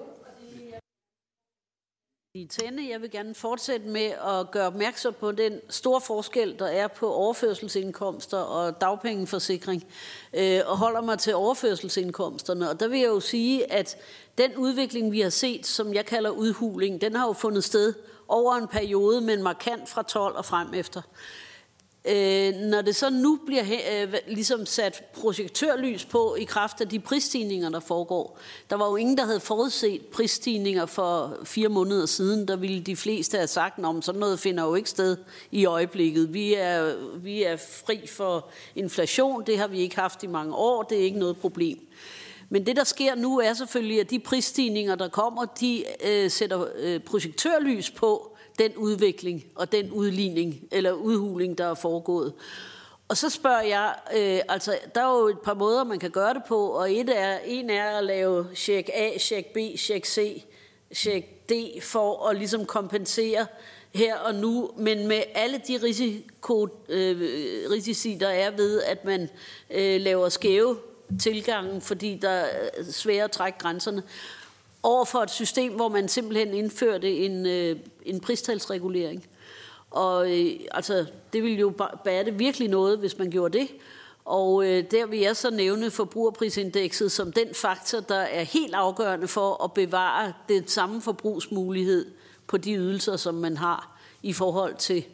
Jeg vil gerne fortsætte med at gøre opmærksom på den store forskel, der er på overførselsindkomster og dagpengeforsikring, og holder mig til overførselsindkomsterne. Og der vil jeg jo sige, at den udvikling, vi har set, som jeg kalder udhuling, den har jo fundet sted over en periode, men markant fra 12 og frem efter. Når det så nu bliver ligesom sat projektørlys på i kraft af de prisstigninger, der foregår. Der var jo ingen, der havde forudset prisstigninger for 4 måneder siden. Der ville de fleste have sagt, om sådan noget finder jo ikke sted i øjeblikket. Vi er fri for inflation, det har vi ikke haft i mange år, det er ikke noget problem. Men det, der sker nu, er selvfølgelig, at de prisstigninger, der kommer, de sætter projektørlys på den udvikling og den udligning eller udhuling, der er foregået. Og så spørger jeg, der er jo et par måder, man kan gøre det på, og en er at lave check A, check B, check C, check D, for at ligesom kompensere her og nu, men med alle de risici, der er ved, at man laver skæve tilgange, fordi der er svære at trække grænserne, over for et system, hvor man simpelthen indførte en pristalsregulering. Og det ville jo batte virkelig noget, hvis man gjorde det. Og der vil jeg så nævne forbrugerprisindekset som den faktor, der er helt afgørende for at bevare den samme forbrugsmulighed på de ydelser, som man har i forhold til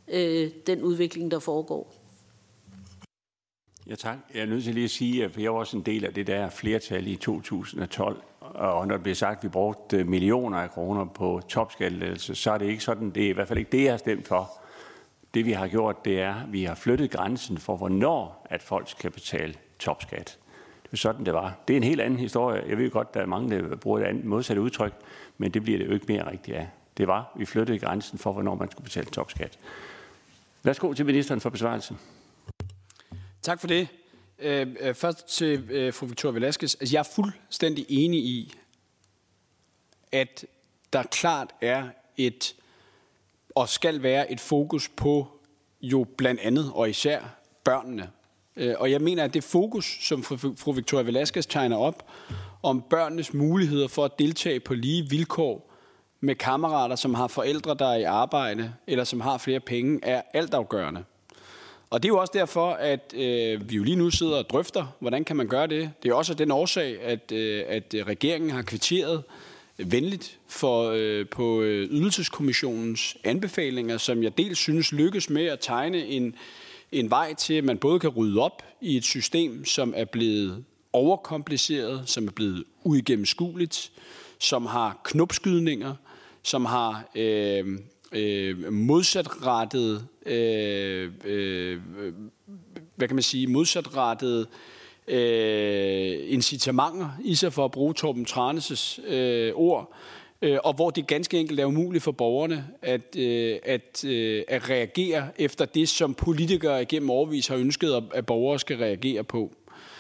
den udvikling, der foregår. Ja, tak. Jeg er nødt til lige at sige, at jeg var også en del af det der flertal i 2012, og når det bliver sagt, at vi brugte millioner af kroner på topskattelettelse, så er det ikke sådan, det er i hvert fald ikke det, jeg har stemt for. Det vi har gjort, det er, at vi har flyttet grænsen for, hvornår at folk skal betale topskat. Det er sådan, det var. Det er en helt anden historie. Jeg ved godt, der er mange, der bruger et andet modsatte udtryk, men det bliver det jo ikke mere rigtigt af. Det var, vi flyttede grænsen for, hvornår man skulle betale topskat. Værsgo til ministeren for besvarelse. Tak for det. Først til fru Victoria Velasquez. Altså, jeg er fuldstændig enig i, at der klart er og skal være et fokus på jo blandt andet og især børnene. Og jeg mener, at det fokus, som fru Victoria Velasquez tegner op, om børnenes muligheder for at deltage på lige vilkår med kammerater, som har forældre, der er i arbejde, eller som har flere penge, er altafgørende. Og det er jo også derfor, at vi jo lige nu sidder og drøfter, hvordan kan man gøre det. Det er også den årsag, at regeringen har kvitteret venligt på Ydelseskommissionens anbefalinger, som jeg dels synes lykkes med at tegne en vej til, at man både kan rydde op i et system, som er blevet overkompliceret, som er blevet uigennemskueligt, som har knopskydninger, som har modsatrettede incitamenter i sig, for at bruge Torben Tranæs' ord, og hvor det ganske enkelt er umuligt for borgerne at reagere efter det, som politikere igennem årevis har ønsket, at borgere skal reagere på.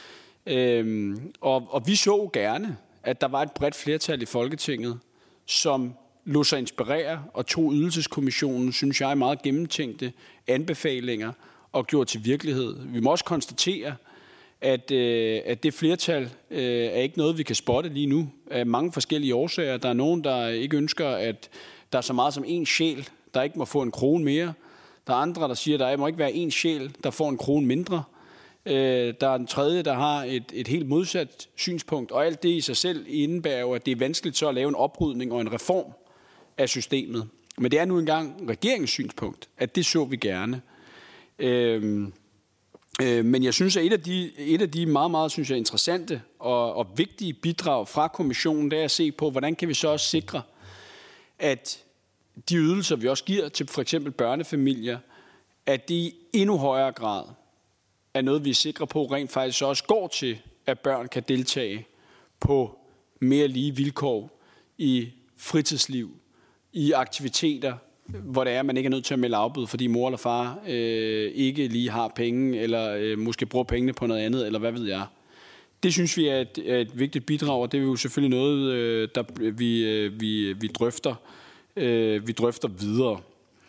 Og vi så gerne, at der var et bredt flertal i Folketinget, som lod sig inspirere og tog Ydelseskommissionen, synes jeg, meget gennemtænkte anbefalinger og gjorde til virkelighed. Vi må også konstatere, at det flertal er ikke noget, vi kan spotte lige nu, af mange forskellige årsager. Der er nogen, der ikke ønsker, at der er så meget som en sjæl, der ikke må få en krone mere. Der er andre, der siger, at der må ikke være en sjæl, der får en krone mindre. Der er en tredje, der har et helt modsat synspunkt, og alt det i sig selv indebærer jo, at det er vanskeligt så at lave en oprydning og en reform af systemet. Men det er nu engang regeringens synspunkt, at det så vi gerne. Men jeg synes, at et af de meget, meget synes jeg, interessante og vigtige bidrag fra kommissionen, det er at se på, hvordan kan vi så også sikre, at de ydelser, vi også giver til for eksempel børnefamilier, at de i endnu højere grad er noget, vi er sikre på, rent faktisk også går til, at børn kan deltage på mere lige vilkår i fritidsliv, i aktiviteter, hvor det er, at man ikke er nødt til at melde afbud, fordi mor eller far ikke lige har penge, eller måske bruger pengene på noget andet, eller hvad ved jeg. Det synes vi er et vigtigt bidrag, og det er jo selvfølgelig noget, der vi drøfter videre.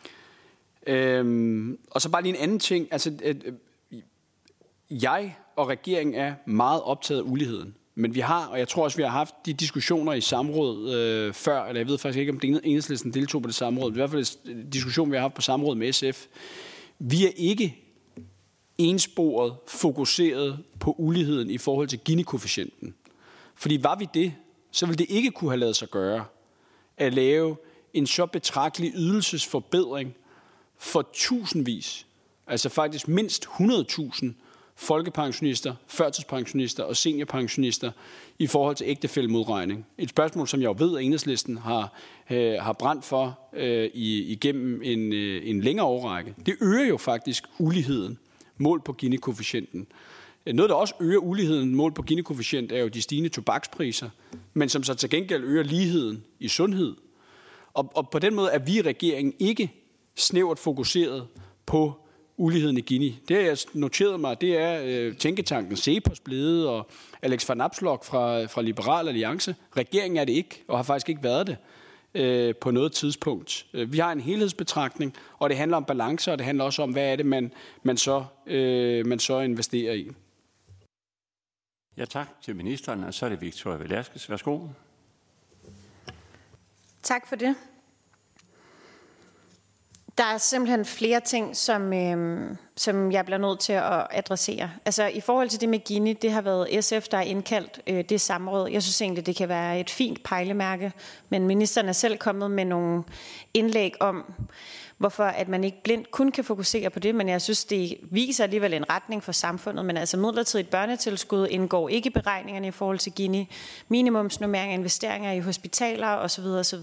Og så bare lige en anden ting. Altså, jeg og regeringen er meget optaget af uligheden. Men vi har, og jeg tror også, vi har haft de diskussioner i samråd før, eller jeg ved faktisk ikke, om Enhedslisten deltog på det samråd, i hvert fald en diskussion, vi har haft på samråd med SF. Vi er ikke ensporet fokuseret på uligheden i forhold til Gini-koefficienten. Fordi var vi det, så ville det ikke kunne have ladet sig gøre at lave en så betragtelig ydelsesforbedring for tusindvis, altså faktisk mindst 100.000 folkepensionister, førtidspensionister og seniorpensionister i forhold til ægtefællemodregning. Et spørgsmål, som jeg jo ved, at Enhedslisten har brændt for igennem en længere årrække. Det øger jo faktisk uligheden målt på Gini-koefficienten. Noget, der også øger uligheden målt på Gini-koefficient, er jo de stigende tobakspriser, men som så til gengæld øger ligheden i sundhed. Og på den måde er vi i regeringen ikke snævert fokuseret på uligheden i Gini. Det har jeg noteret mig, det er tænketanken CEPOS blevet, og Alex van Apslock fra Liberal Alliance. Regeringen er det ikke, og har faktisk ikke været det på noget tidspunkt. Vi har en helhedsbetragtning, og det handler om balance, og det handler også om, hvad er det, man så investerer i. Ja, tak til ministeren, og så er det Victoria Velasquez. Værsgo. Tak for det. Der er simpelthen flere ting, som jeg bliver nødt til at adressere. Altså i forhold til det med Ginny, det har været SF, der har indkaldt det samråd. Jeg synes egentlig, det kan være et fint pejlemærke, men ministeren er selv kommet med nogle indlæg om, hvorfor at man ikke blindt kun kan fokusere på det, men jeg synes, det viser alligevel en retning for samfundet. Men altså midlertidigt børnetilskud indgår ikke i beregningerne i forhold til Ginny, minimumsnormeringer, investeringer i hospitaler osv. osv.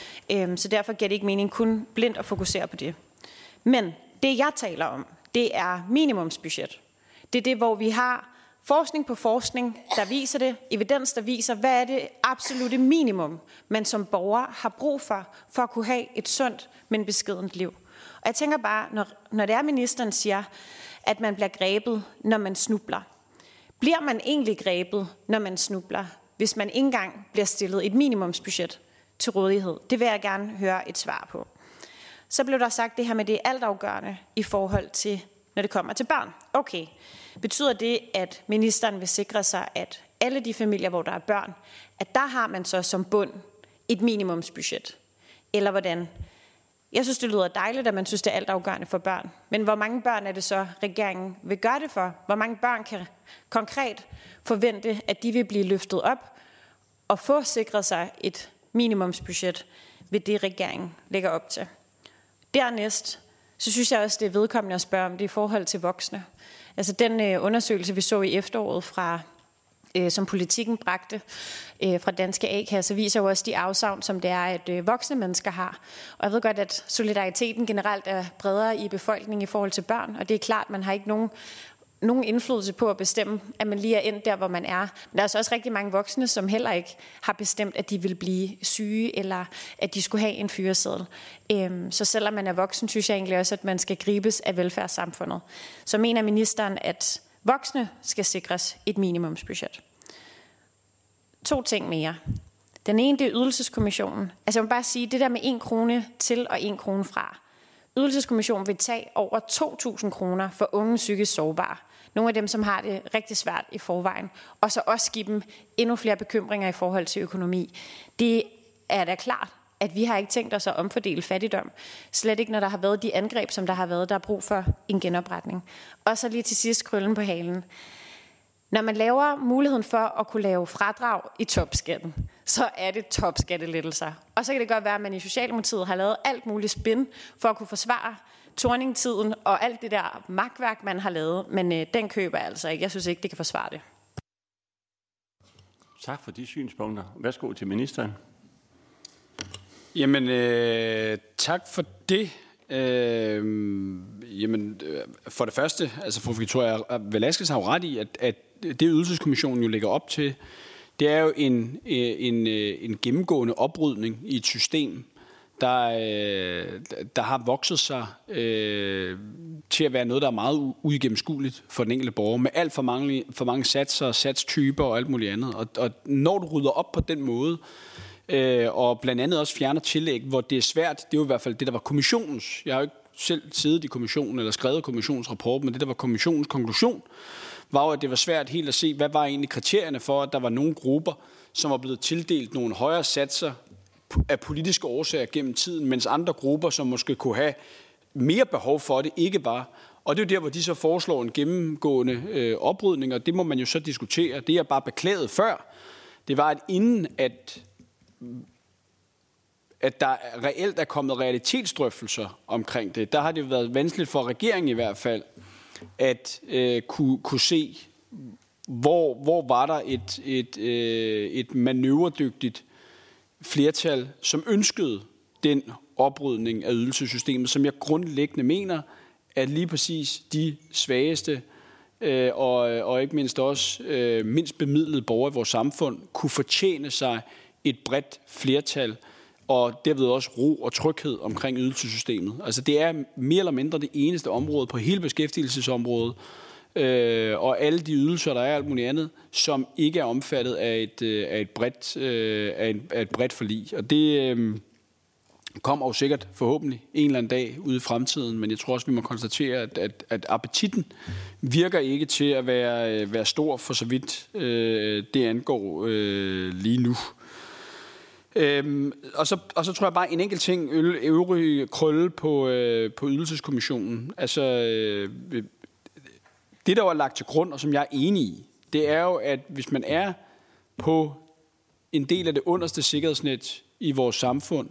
Så derfor giver det ikke mening kun blindt at fokusere på det. Men det, jeg taler om, det er minimumsbudget. Det er det, hvor vi har forskning på forskning, der viser det, evidens, der viser, hvad er det absolutte minimum, man som borger har brug for at kunne have et sundt, men beskedent liv. Og jeg tænker bare, når det er, ministeren siger, at man bliver grebet, når man snubler. Bliver man egentlig grebet, når man snubler, hvis man ikke engang bliver stillet et minimumsbudget til rådighed? Det vil jeg gerne høre et svar på. Så blev der sagt det her med, det er altafgørende i forhold til, når det kommer til børn. Okay, betyder det, at ministeren vil sikre sig, at alle de familier, hvor der er børn, at der har man så som bund et minimumsbudget? Eller hvordan? Jeg synes, det lyder dejligt, at man synes, det er altafgørende for børn. Men hvor mange børn er det så, regeringen vil gøre det for? Hvor mange børn kan konkret forvente, at de vil blive løftet op og få sikret sig et minimumsbudget ved det, regeringen lægger op til? Dernæst, så synes jeg også, det er vedkommende at spørge om det i forhold til voksne. Altså den undersøgelse, vi så i efteråret som Politikken bragte fra Danske A-kasser, viser jo også de afsavn, som det er, at voksne mennesker har. Og jeg ved godt, at solidariteten generelt er bredere i befolkningen i forhold til børn, og det er klart, man har ikke nogen indflydelse på at bestemme, at man lige er endt der, hvor man er. Men der er også rigtig mange voksne, som heller ikke har bestemt, at de vil blive syge, eller at de skulle have en fyreseddel. Så selvom man er voksen, synes jeg egentlig også, at man skal gribes af velfærdssamfundet. Så mener ministeren, at voksne skal sikres et minimumsbudget. 2 ting mere. Den ene, det er Ydelseskommissionen. Altså jeg vil bare sige, det der med 1 krone til og 1 krone fra. Ydelseskommissionen vil tage over 2.000 kroner for unge psykisk sårbare. Nogle af dem, som har det rigtig svært i forvejen. Og så også give dem endnu flere bekymringer i forhold til økonomi. Det er da klart, at vi har ikke tænkt os at omfordele fattigdom. Slet ikke, når der har været de angreb, som der har været. Der er brug for en genopretning. Og så lige til sidst krøllen på halen. Når man laver muligheden for at kunne lave fradrag i topskatten, så er det topskattelettelser. Og så kan det godt være, at man i Socialdemokratiet har lavet alt muligt spin for at kunne forsvare Thorning-tiden og alt det der magtværk, man har lavet. Men den køber jeg altså ikke. Jeg synes ikke, det kan forsvare det. Tak for de synspunkter. Værsgo til ministeren. Jamen, tak for det. For det første, altså fru Victoria Velasquez har jo ret i, at det Ydelseskommissionen jo lægger op til, det er jo en gennemgående oprydning i et system, der har vokset sig til at være noget, der er meget uigennemskueligt for den enkelte borger, med alt for mange satser, satstyper og alt muligt andet. Og når du rydder op på den måde, og blandt andet også fjerner tillæg, hvor det er svært, det er jo i hvert fald det, der var kommissionens. Jeg har jo ikke selv siddet i kommissionen eller skrevet kommissionens rapport, men det, der var kommissionens konklusion, var jo, at det var svært helt at se, hvad var egentlig kriterierne for, at der var nogle grupper, som var blevet tildelt nogle højere satser af politiske årsager gennem tiden, mens andre grupper, som måske kunne have mere behov for det, ikke var. Og det er jo der, hvor de så foreslår en gennemgående oprydning, og det må man jo så diskutere. Det jeg bare beklagede før, det var, at inden at der reelt er kommet realitetsdrøftelser omkring det, der har det jo været vanskeligt for regeringen i hvert fald, at kunne se, hvor var der et manøvredygtigt flertal, som ønskede den oprydning af ydelsessystemet, som jeg grundlæggende mener, at lige præcis de svageste og ikke mindst også mindst bemidlede borgere i vores samfund kunne fortjene sig et bredt flertal, og derved også ro og tryghed omkring ydelsessystemet. Altså det er mere eller mindre det eneste område på hele beskæftigelsesområdet, og alle de ydelser, der er alt muligt andet, som ikke er omfattet af et bredt forlig. Og det kommer jo sikkert forhåbentlig en eller anden dag ude i fremtiden, men jeg tror også, vi må konstatere, at appetitten virker ikke til at være stor, for så vidt det angår lige nu. Og så tror jeg bare en enkelt ting, øvrig krølle på Ydelseskommissionen. Altså, det, der var lagt til grund, og som jeg er enig i, det er jo, at hvis man er på en del af det underste sikkerhedsnet i vores samfund,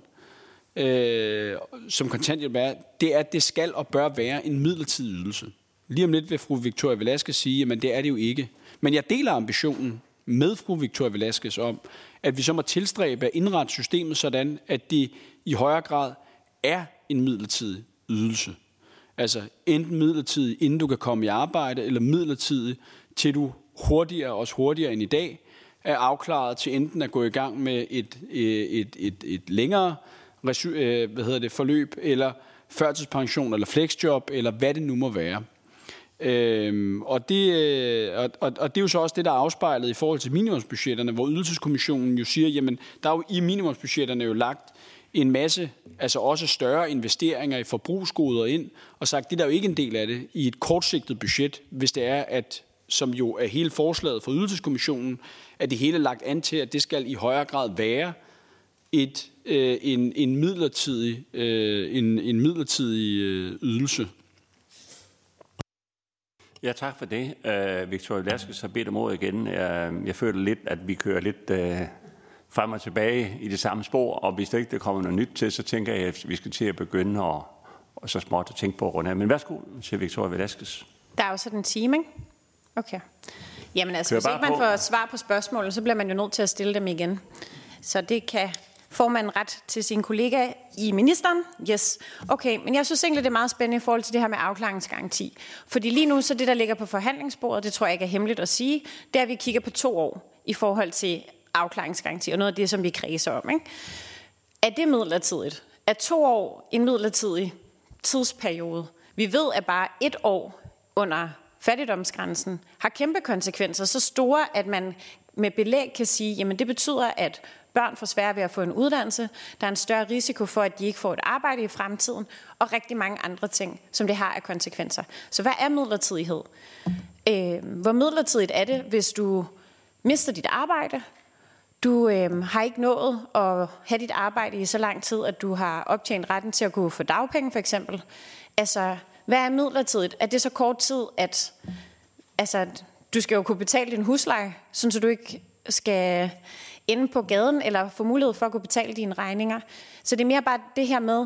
som kontanthjælp er, det er, at det skal og bør være en midlertidig ydelse. Lige om lidt vil fru Victoria Velasquez sige, at det er det jo ikke. Men jeg deler ambitionen med fru Victoria Velasquez om, at vi så må tilstræbe at indrette systemet sådan, at det i højere grad er en midlertidig ydelse. Altså enten midlertidig, inden du kan komme i arbejde, eller midlertidig, til du hurtigere end i dag, er afklaret til enten at gå i gang med et længere forløb, eller førtidspension, eller flexjob, eller hvad det nu må være. Og det er jo så også det, der er afspejlet i forhold til minimumsbudgetterne, hvor Ydelseskommissionen jo siger, jamen der er jo i minimumsbudgetterne jo lagt en masse, altså også større investeringer i forbrugsgoder ind, og sagt, det er der jo ikke en del af det i et kortsigtet budget, hvis det er, at som jo er hele forslaget fra Ydelseskommissionen, at det hele er lagt an til, at det skal i højere grad være en midlertidig ydelse. Ja, tak for det. Victoria Velasquez har bedt om ordet igen. Jeg føler lidt, at vi kører lidt frem og tilbage i det samme spor, og hvis der ikke kommer noget nyt til, så tænker jeg, at vi skal til at begynde og så småt at tænke på rundt af. Men værsgo til Victoria Velasquez. Der er jo sådan en time, ikke? Okay. Jamen altså, hvis ikke man får svar på spørgsmålet, så bliver man jo nødt til at stille dem igen. Så det kan formanden ret til sin kollega i ministeren. Yes. Okay, men jeg synes egentlig, det er meget spændende i forhold til det her med afklaringsgaranti. Fordi lige nu, så det, der ligger på forhandlingsbordet, det tror jeg ikke er hemmeligt at sige, det er, at vi kigger på 2 år i forhold til afklaringsgaranti, og noget af det, som vi kredser om. Ikke? Er det midlertidigt? Er 2 år en midlertidig tidsperiode? Vi ved, at bare 1 år under fattigdomsgrænsen har kæmpe konsekvenser, så store, at man med belæg kan sige, jamen det betyder, at børn får svært ved at få en uddannelse, der er en større risiko for, at de ikke får et arbejde i fremtiden, og rigtig mange andre ting, som det har af konsekvenser. Så hvad er midlertidighed? Hvor midlertidigt er det, hvis du mister dit arbejde, du har ikke nået at have dit arbejde i så lang tid, at du har optjent retten til at kunne få dagpenge, for eksempel. Altså, hvad er midlertidigt? Er det så kort tid, at du skal jo kunne betale din husleje, så du ikke skal inde på gaden, eller få mulighed for at kunne betale dine regninger. Så det er mere bare det her med,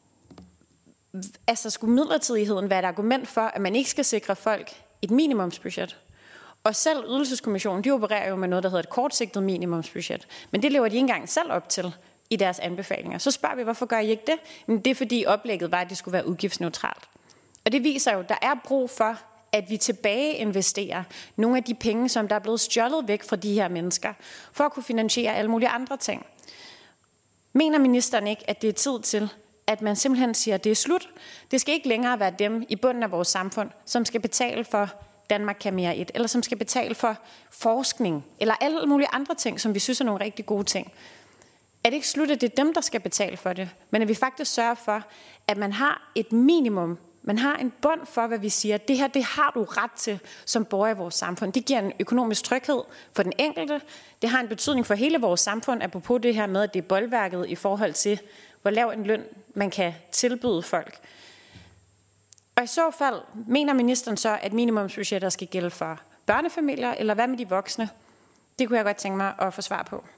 altså skulle midlertidigheden være et argument for, at man ikke skal sikre folk et minimumsbudget? Og selv Ydelseskommissionen, de opererer jo med noget, der hedder et kortsigtet minimumsbudget. Men det lever de ikke engang selv op til i deres anbefalinger. Så spørger vi, hvorfor gør I ikke det? Men det er fordi oplægget var, at det skulle være udgiftsneutralt. Og det viser jo, at der er brug for, at vi tilbage investerer nogle af de penge, som der er blevet stjålet væk fra de her mennesker, for at kunne finansiere alle mulige andre ting. Mener ministeren ikke, at det er tid til, at man simpelthen siger, at det er slut? Det skal ikke længere være dem i bunden af vores samfund, som skal betale for Danmark kan mere 1, eller som skal betale for forskning, eller alle mulige andre ting, som vi synes er nogle rigtig gode ting. Er det ikke slut, at det er dem, der skal betale for det, men at vi faktisk sørger for, at man har et minimum, man har en bund for, hvad vi siger. Det her, det har du ret til som borger i vores samfund. Det giver en økonomisk tryghed for den enkelte. Det har en betydning for hele vores samfund, apropos det her med, at det er boldværket i forhold til, hvor lav en løn man kan tilbyde folk. Og i så fald, mener ministeren så, at minimumsbudgetter skal gælde for børnefamilier, eller hvad med de voksne? Det kunne jeg godt tænke mig at få svar på.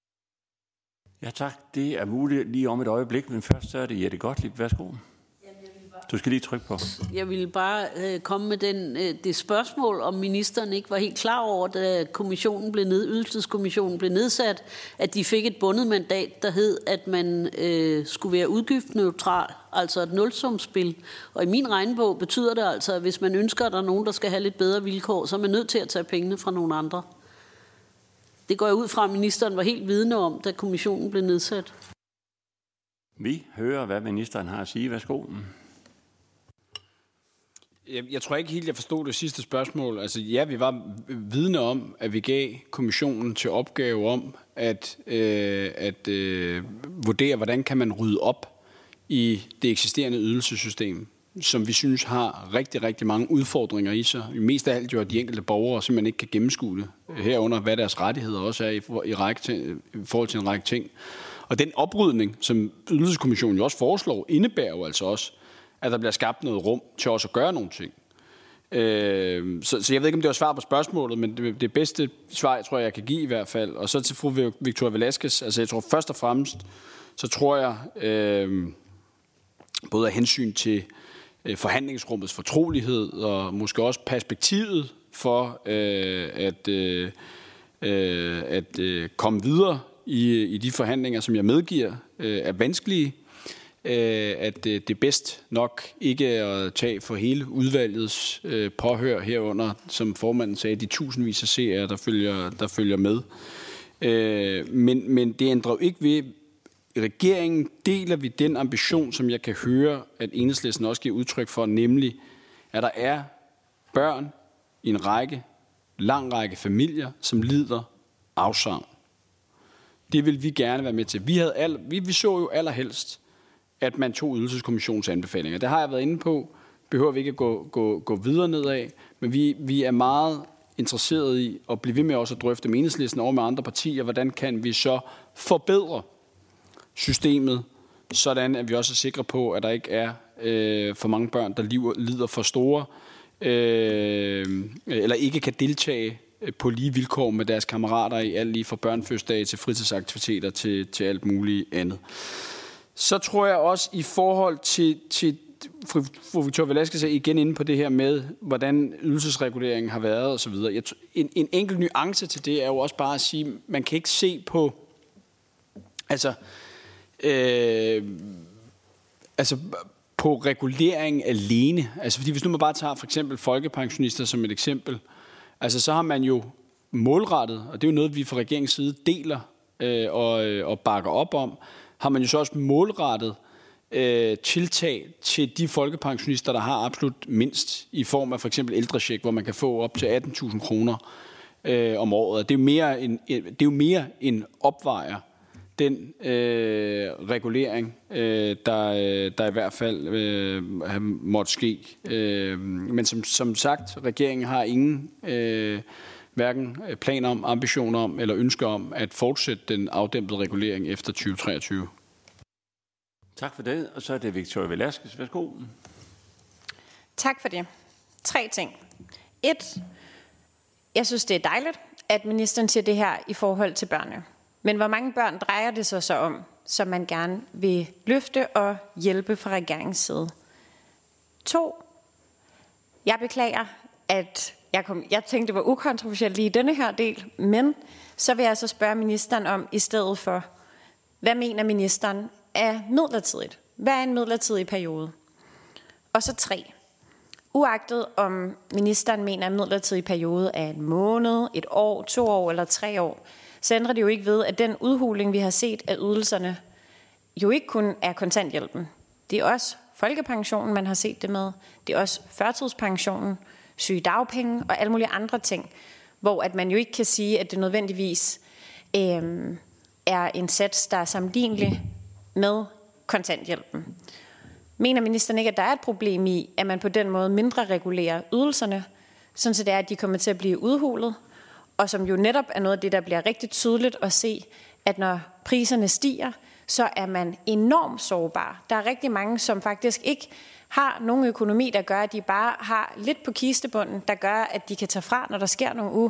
Ja tak, det er muligt lige om et øjeblik, men først så er det Jette Gottlieb. Værsgo. Du skal lige trykke på. Jeg ville bare komme med det spørgsmål, om ministeren ikke var helt klar over, da Ydelseskommissionen blev nedsat, at de fik et bundet mandat, der hed, at man skulle være udgiftsneutral, altså et nulsumsspil. Og i min regnebog betyder det altså, at hvis man ønsker, at der er nogen, der skal have lidt bedre vilkår, så er man nødt til at tage pengene fra nogle andre. Det går jeg ud fra, at ministeren var helt vidne om, da kommissionen blev nedsat. Vi hører, hvad ministeren har at sige. Værsgo. Jeg tror ikke helt, jeg forstod det sidste spørgsmål. Altså ja, vi var vidne om, at vi gav kommissionen til opgave om at vurdere, hvordan kan man rydde op i det eksisterende ydelsessystem. som vi synes har rigtig, rigtig mange udfordringer i sig. Mest af alt jo, at de enkelte borgere simpelthen ikke kan gennemskue det. Herunder, hvad deres rettigheder også er i forhold til en række ting. Og den oprydning, som Ydelseskommissionen jo også foreslår, indebærer jo altså også, at der bliver skabt noget rum til også at gøre nogle ting. Så jeg ved ikke, om det var svar på spørgsmålet, men det bedste svar, jeg tror, jeg kan give i hvert fald. Og så til fru Victoria Velasquez. Altså jeg tror først og fremmest, så tror jeg, både af hensyn til forhandlingsrummets fortrolighed og måske også perspektivet for at komme videre i de forhandlinger, som jeg medgiver er vanskelige, at det er bedst nok ikke at tage for hele udvalgets påhør herunder, som formanden sagde, de tusindvis af seere, der følger med. Men det ændrer jo ikke ved, i regeringen deler vi den ambition, som jeg kan høre, at Enhedslisten også giver udtryk for, nemlig at der er børn i en lang række familier, som lider afsavn. Det vil vi gerne være med til. Vi så jo allerhelst, at man tog Ydelseskommissionens anbefalinger. Det har jeg været inde på. Behøver vi ikke at gå videre nedad. Men vi er meget interesserede i at blive ved med også at drøfte med Enhedslisten over med andre partier, hvordan kan vi så forbedre systemet, sådan at vi også er sikre på, at der ikke er for mange børn, der lider for store, eller ikke kan deltage på lige vilkår med deres kammerater i alt lige fra børnefødselsdage til fritidsaktiviteter til alt muligt andet. Så tror jeg også i forhold til fru Victoria Velasquez er igen inde på det her med, hvordan ydelsesreguleringen har været osv. En enkelt nuance til det er jo også bare at sige, man kan ikke se på på regulering alene. Altså fordi hvis nu man bare tager for eksempel folkepensionister som et eksempel, altså så har man jo målrettet, og det er jo noget, vi fra regeringens side deler og bakker op om, har man jo så også målrettet tiltag til de folkepensionister, der har absolut mindst, i form af for eksempel ældrecheck, hvor man kan få op til 18.000 kroner om året. Det er jo mere en opvejer den regulering, der i hvert fald måtte ske. Men som sagt, regeringen har ingen hverken planer om, ambitioner om eller ønsker om at fortsætte den afdæmpede regulering efter 2023. Tak for det, og så er det Victoria Velasquez. Værsgo. Tak for det. 3 ting. 1. Jeg synes, det er dejligt, at ministeren siger det her i forhold til børnene. Men hvor mange børn drejer det sig så om, som man gerne vil løfte og hjælpe fra regeringens side? 2. Jeg beklager, at jeg tænkte, det var ukontroversielt lige i denne her del, men så vil jeg så spørge ministeren om i stedet for, hvad mener ministeren er midlertidigt? Hvad er en midlertidig periode? Og så 3. Uagtet om ministeren mener, at en midlertidig periode er en måned, 1 år, 2 år eller 3 år, så ændrer det jo ikke ved, at den udhuling, vi har set af ydelserne, jo ikke kun er kontanthjælpen. Det er også folkepensionen, man har set det med. Det er også førtidspensionen, sygedagpenge og alle mulige andre ting, hvor at man jo ikke kan sige, at det nødvendigvis er en sats, der er sammenlignelig med kontanthjælpen. Mener ministeren ikke, at der er et problem i, at man på den måde mindre regulerer ydelserne, sådan så det er, at de kommer til at blive udhulet, og som jo netop er noget af det, der bliver rigtig tydeligt at se, at når priserne stiger, så er man enormt sårbar. Der er rigtig mange, som faktisk ikke har nogen økonomi, der gør, at de bare har lidt på kistebunden, der gør, at de kan tage fra, når der sker nogle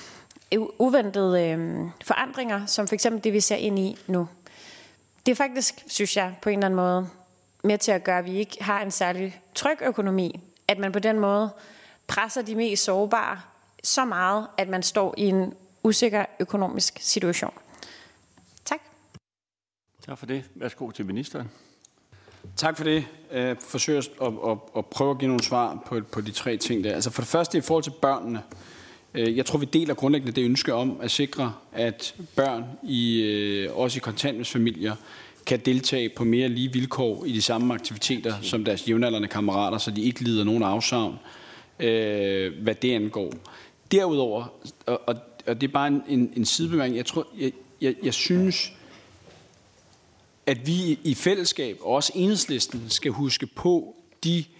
uventede forandringer, som for eksempel det, vi ser ind i nu. Det er faktisk, synes jeg, på en eller anden måde med til at gøre, at vi ikke har en særlig tryg økonomi. At man på den måde presser de mest sårbare så meget, at man står i en usikker økonomisk situation. Tak. Tak for det. Værsgo til ministeren. Tak for det. Forsøger at prøve at give nogle svar på de 3 ting der. Altså for det første i forhold til børnene. Jeg tror, vi deler grundlæggende det ønske om at sikre, at børn også i kontanthjælpsfamilier kan deltage på mere lige vilkår i de samme aktiviteter som deres jævnaldrende kammerater, så de ikke lider nogen afsavn, hvad det angår. Derudover, og det er bare en sidebemærkning, jeg synes, at vi i fællesskab, og også Enhedslisten, skal huske på de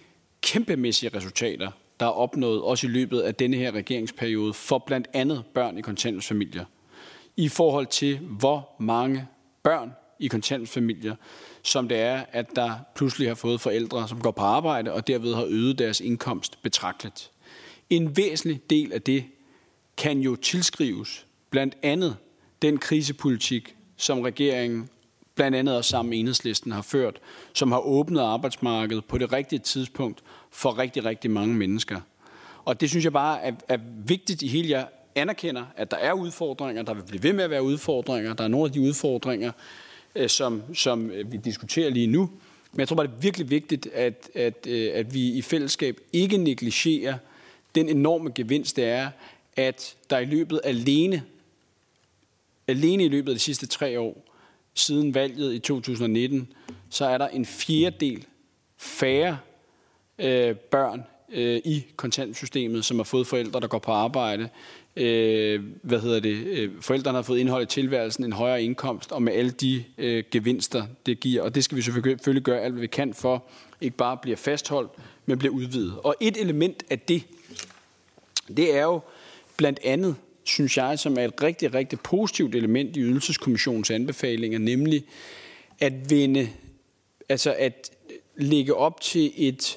kæmpemæssige resultater, der er opnået også i løbet af denne her regeringsperiode for blandt andet børn i kontanthjælpsfamilier. I forhold til, hvor mange børn i kontanthjælpsfamilier, som det er, at der pludselig har fået forældre, som går på arbejde og derved har øget deres indkomst betragteligt. En væsentlig del af det kan jo tilskrives blandt andet den krisepolitik, som regeringen blandt andet også sammen med Enhedslisten har ført, som har åbnet arbejdsmarkedet på det rigtige tidspunkt for rigtig, rigtig mange mennesker. Og det synes jeg bare er vigtigt i hele. Jeg anerkender, at der er udfordringer, der vil blive ved med at være udfordringer. Der er nogle af de udfordringer, som vi diskuterer lige nu. Men jeg tror bare, det er virkelig vigtigt, at vi i fællesskab ikke negligerer den enorme gevinst, det er, at der i løbet alene i løbet af de sidste 3 år, siden valget i 2019, så er der en 1/4 færre børn i kontanthjælpssystemet, som har fået forældre, der går på arbejde. Forældrene har fået indhold i tilværelsen, en højere indkomst, og med alle de gevinster, det giver. Og det skal vi selvfølgelig gøre alt, hvad vi kan for, ikke bare bliver fastholdt, men bliver udvidet. Og et element af det er jo blandt andet, synes jeg, som er et rigtig, rigtig positivt element i Ydelseskommissionens anbefalinger, nemlig at lægge op til et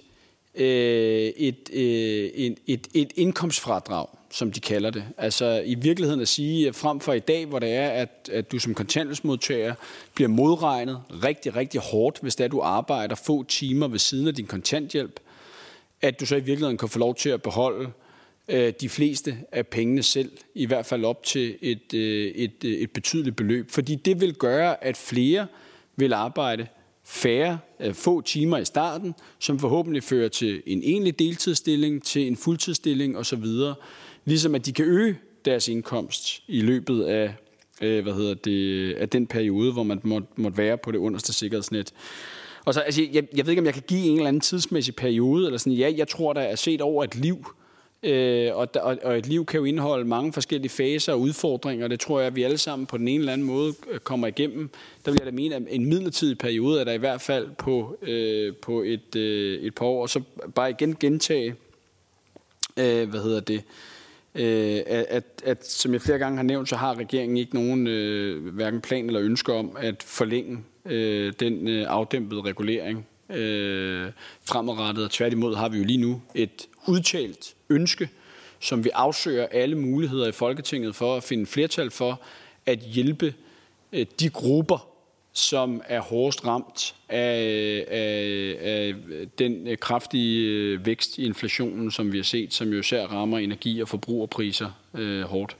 indkomstfradrag, som de kalder det. Altså i virkeligheden at sige, at frem for i dag, hvor det er, at du som kontanthjælpsmodtager bliver modregnet rigtig, rigtig hårdt, hvis det er, du arbejder få timer ved siden af din kontanthjælp, at du så i virkeligheden kan få lov til at beholde de fleste af pengene selv, i hvert fald op til et betydeligt beløb. Fordi det vil gøre, at flere vil arbejde få timer i starten, som forhåbentlig fører til en egentlig deltidsstilling, til en fuldtidsstilling osv., ligesom at de kan øge deres indkomst i løbet af af den periode, hvor man måtte være på det underste sikkerhedsnet. Og så, altså, jeg ved ikke, om jeg kan give en eller anden tidsmæssig periode, eller sådan. Ja, jeg tror, der er set over et liv, og et liv kan jo indeholde mange forskellige faser og udfordringer. Det tror jeg, at vi alle sammen på den ene eller anden måde kommer igennem. Der vil jeg da mene, at en midlertidig periode er der i hvert fald på et par år. Og så bare igen gentage, at som jeg flere gange har nævnt, så har regeringen ikke nogen hverken plan eller ønsker om at forlænge den afdæmpede regulering fremadrettet. Og tværtimod har vi jo lige nu et udtalt ønske, som vi afsøger alle muligheder i Folketinget for at finde flertal for at hjælpe de grupper, som er hårdest ramt af den kraftige vækst i inflationen, som vi har set, som jo især rammer energi- og forbrugerpriser hårdt.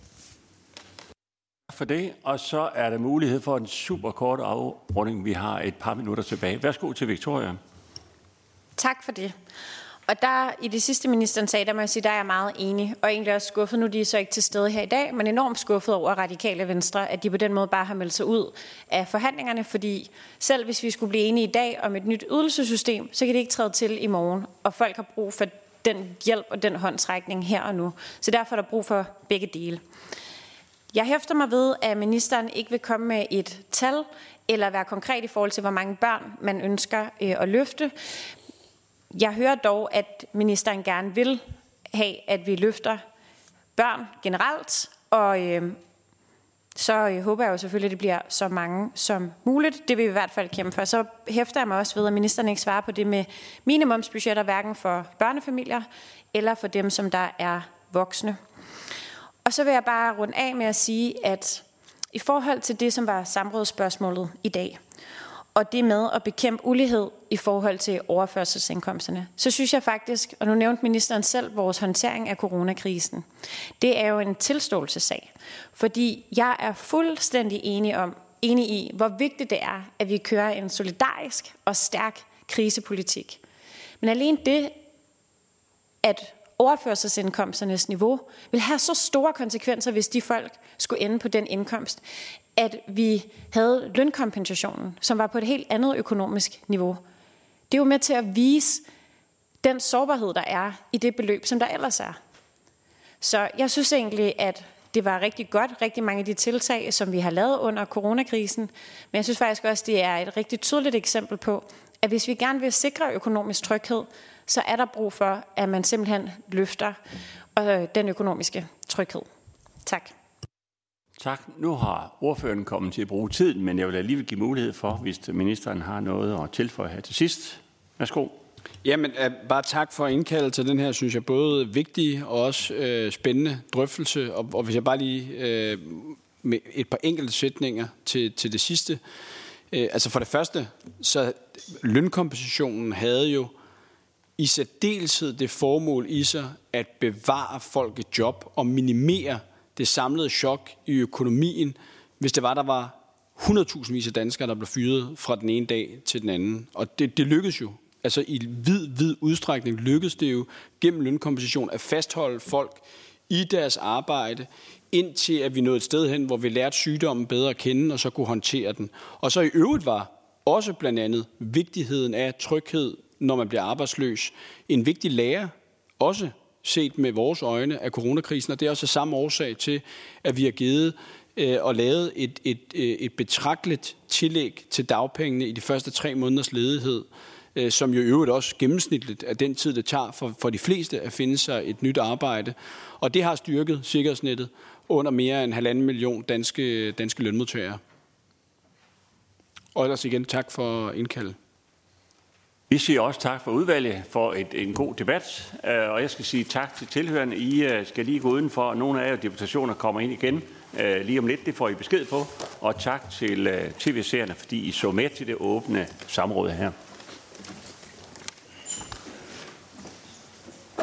For det, og så er der mulighed for en super kort afrunding. Vi har et par minutter tilbage. Værsgo til Victoria. Tak for det. Og der i det sidste ministeren sagde, der må jeg sige, der er jeg meget enig, og egentlig også skuffet, nu de er så ikke til stede her i dag, men enormt skuffet over Radikale Venstre, at de på den måde bare har meldt sig ud af forhandlingerne, fordi selv hvis vi skulle blive enige i dag om et nyt ydelsessystem, så kan det ikke træde til i morgen, og folk har brug for den hjælp og den håndsrækning her og nu. Så derfor er der brug for begge dele. Jeg hæfter mig ved, at ministeren ikke vil komme med et tal, eller være konkret i forhold til, hvor mange børn man ønsker at løfte. Jeg hører dog, at ministeren gerne vil have, at vi løfter børn generelt, og så håber jeg jo selvfølgelig, at det bliver så mange som muligt. Det vil vi i hvert fald kæmpe for. Så hæfter jeg mig også ved, at ministeren ikke svarer på det med minimumsbudgetter, hverken for børnefamilier eller for dem, som der er voksne. Og så vil jeg bare runde af med at sige, at i forhold til det, som var samrådsspørgsmålet i dag, og det med at bekæmpe ulighed i forhold til overførselsindkomsterne, så synes jeg faktisk, og nu nævnte ministeren selv vores håndtering af coronakrisen, det er jo en tilståelsessag. Fordi jeg er fuldstændig enig i, hvor vigtigt det er, at vi kører en solidarisk og stærk krisepolitik. Men alene det, at overførselsindkomsternes niveau vil have så store konsekvenser, hvis de folk skulle ende på den indkomst, at vi havde lønkompensationen, som var på et helt andet økonomisk niveau. Det er jo med til at vise den sårbarhed, der er i det beløb, som der ellers er. Så jeg synes egentlig, at det var rigtig godt, rigtig mange af de tiltag, som vi har lavet under coronakrisen. Men jeg synes faktisk også, det er et rigtig tydeligt eksempel på, at hvis vi gerne vil sikre økonomisk tryghed, så er der brug for, at man simpelthen løfter den økonomiske tryghed. Tak. Tak. Nu har ordføreren kommet til at bruge tiden, men jeg vil alligevel give mulighed for, hvis ministeren har noget at tilføje her til sidst. Værsgo. Jamen, bare tak for at indkalde til den her, synes jeg, både vigtige og også spændende drøftelse. Og hvis jeg bare lige med et par enkelte sætninger til det sidste. Altså for det første, så lønkompensationen havde jo i særdeleshed det formål i sig at bevare folk et job og minimere det samlede chok i økonomien, hvis det var, der var 100.000 af danskere, der blev fyret fra den ene dag til den anden. Og det lykkedes jo. Altså i vid udstrækning lykkedes det jo gennem lønkompensation at fastholde folk i deres arbejde, indtil at vi nåede et sted hen, hvor vi lærte sygdommen bedre at kende, og så kunne håndtere den. Og så i øvrigt var også blandt andet vigtigheden af tryghed, når man bliver arbejdsløs, en vigtig lære, også set med vores øjne af coronakrisen, og det er også samme årsag til, at vi har givet og lavet et betragteligt tillæg til dagpengene i de første 3 måneders ledighed, som jo i øvrigt også gennemsnitligt er den tid, det tager for de fleste at finde sig et nyt arbejde. Og det har styrket sikkerhedsnettet under mere end 1,5 million danske lønmodtagere. Og ellers igen tak for indkaldet. Vi siger også tak for udvalget for en god debat, og jeg skal sige tak til tilhørende. I skal lige gå udenfor, og nogle af jer deputationer kommer ind igen lige om lidt. Det får I besked på. Og tak til tv-seerne, fordi I så med til det åbne samråd her.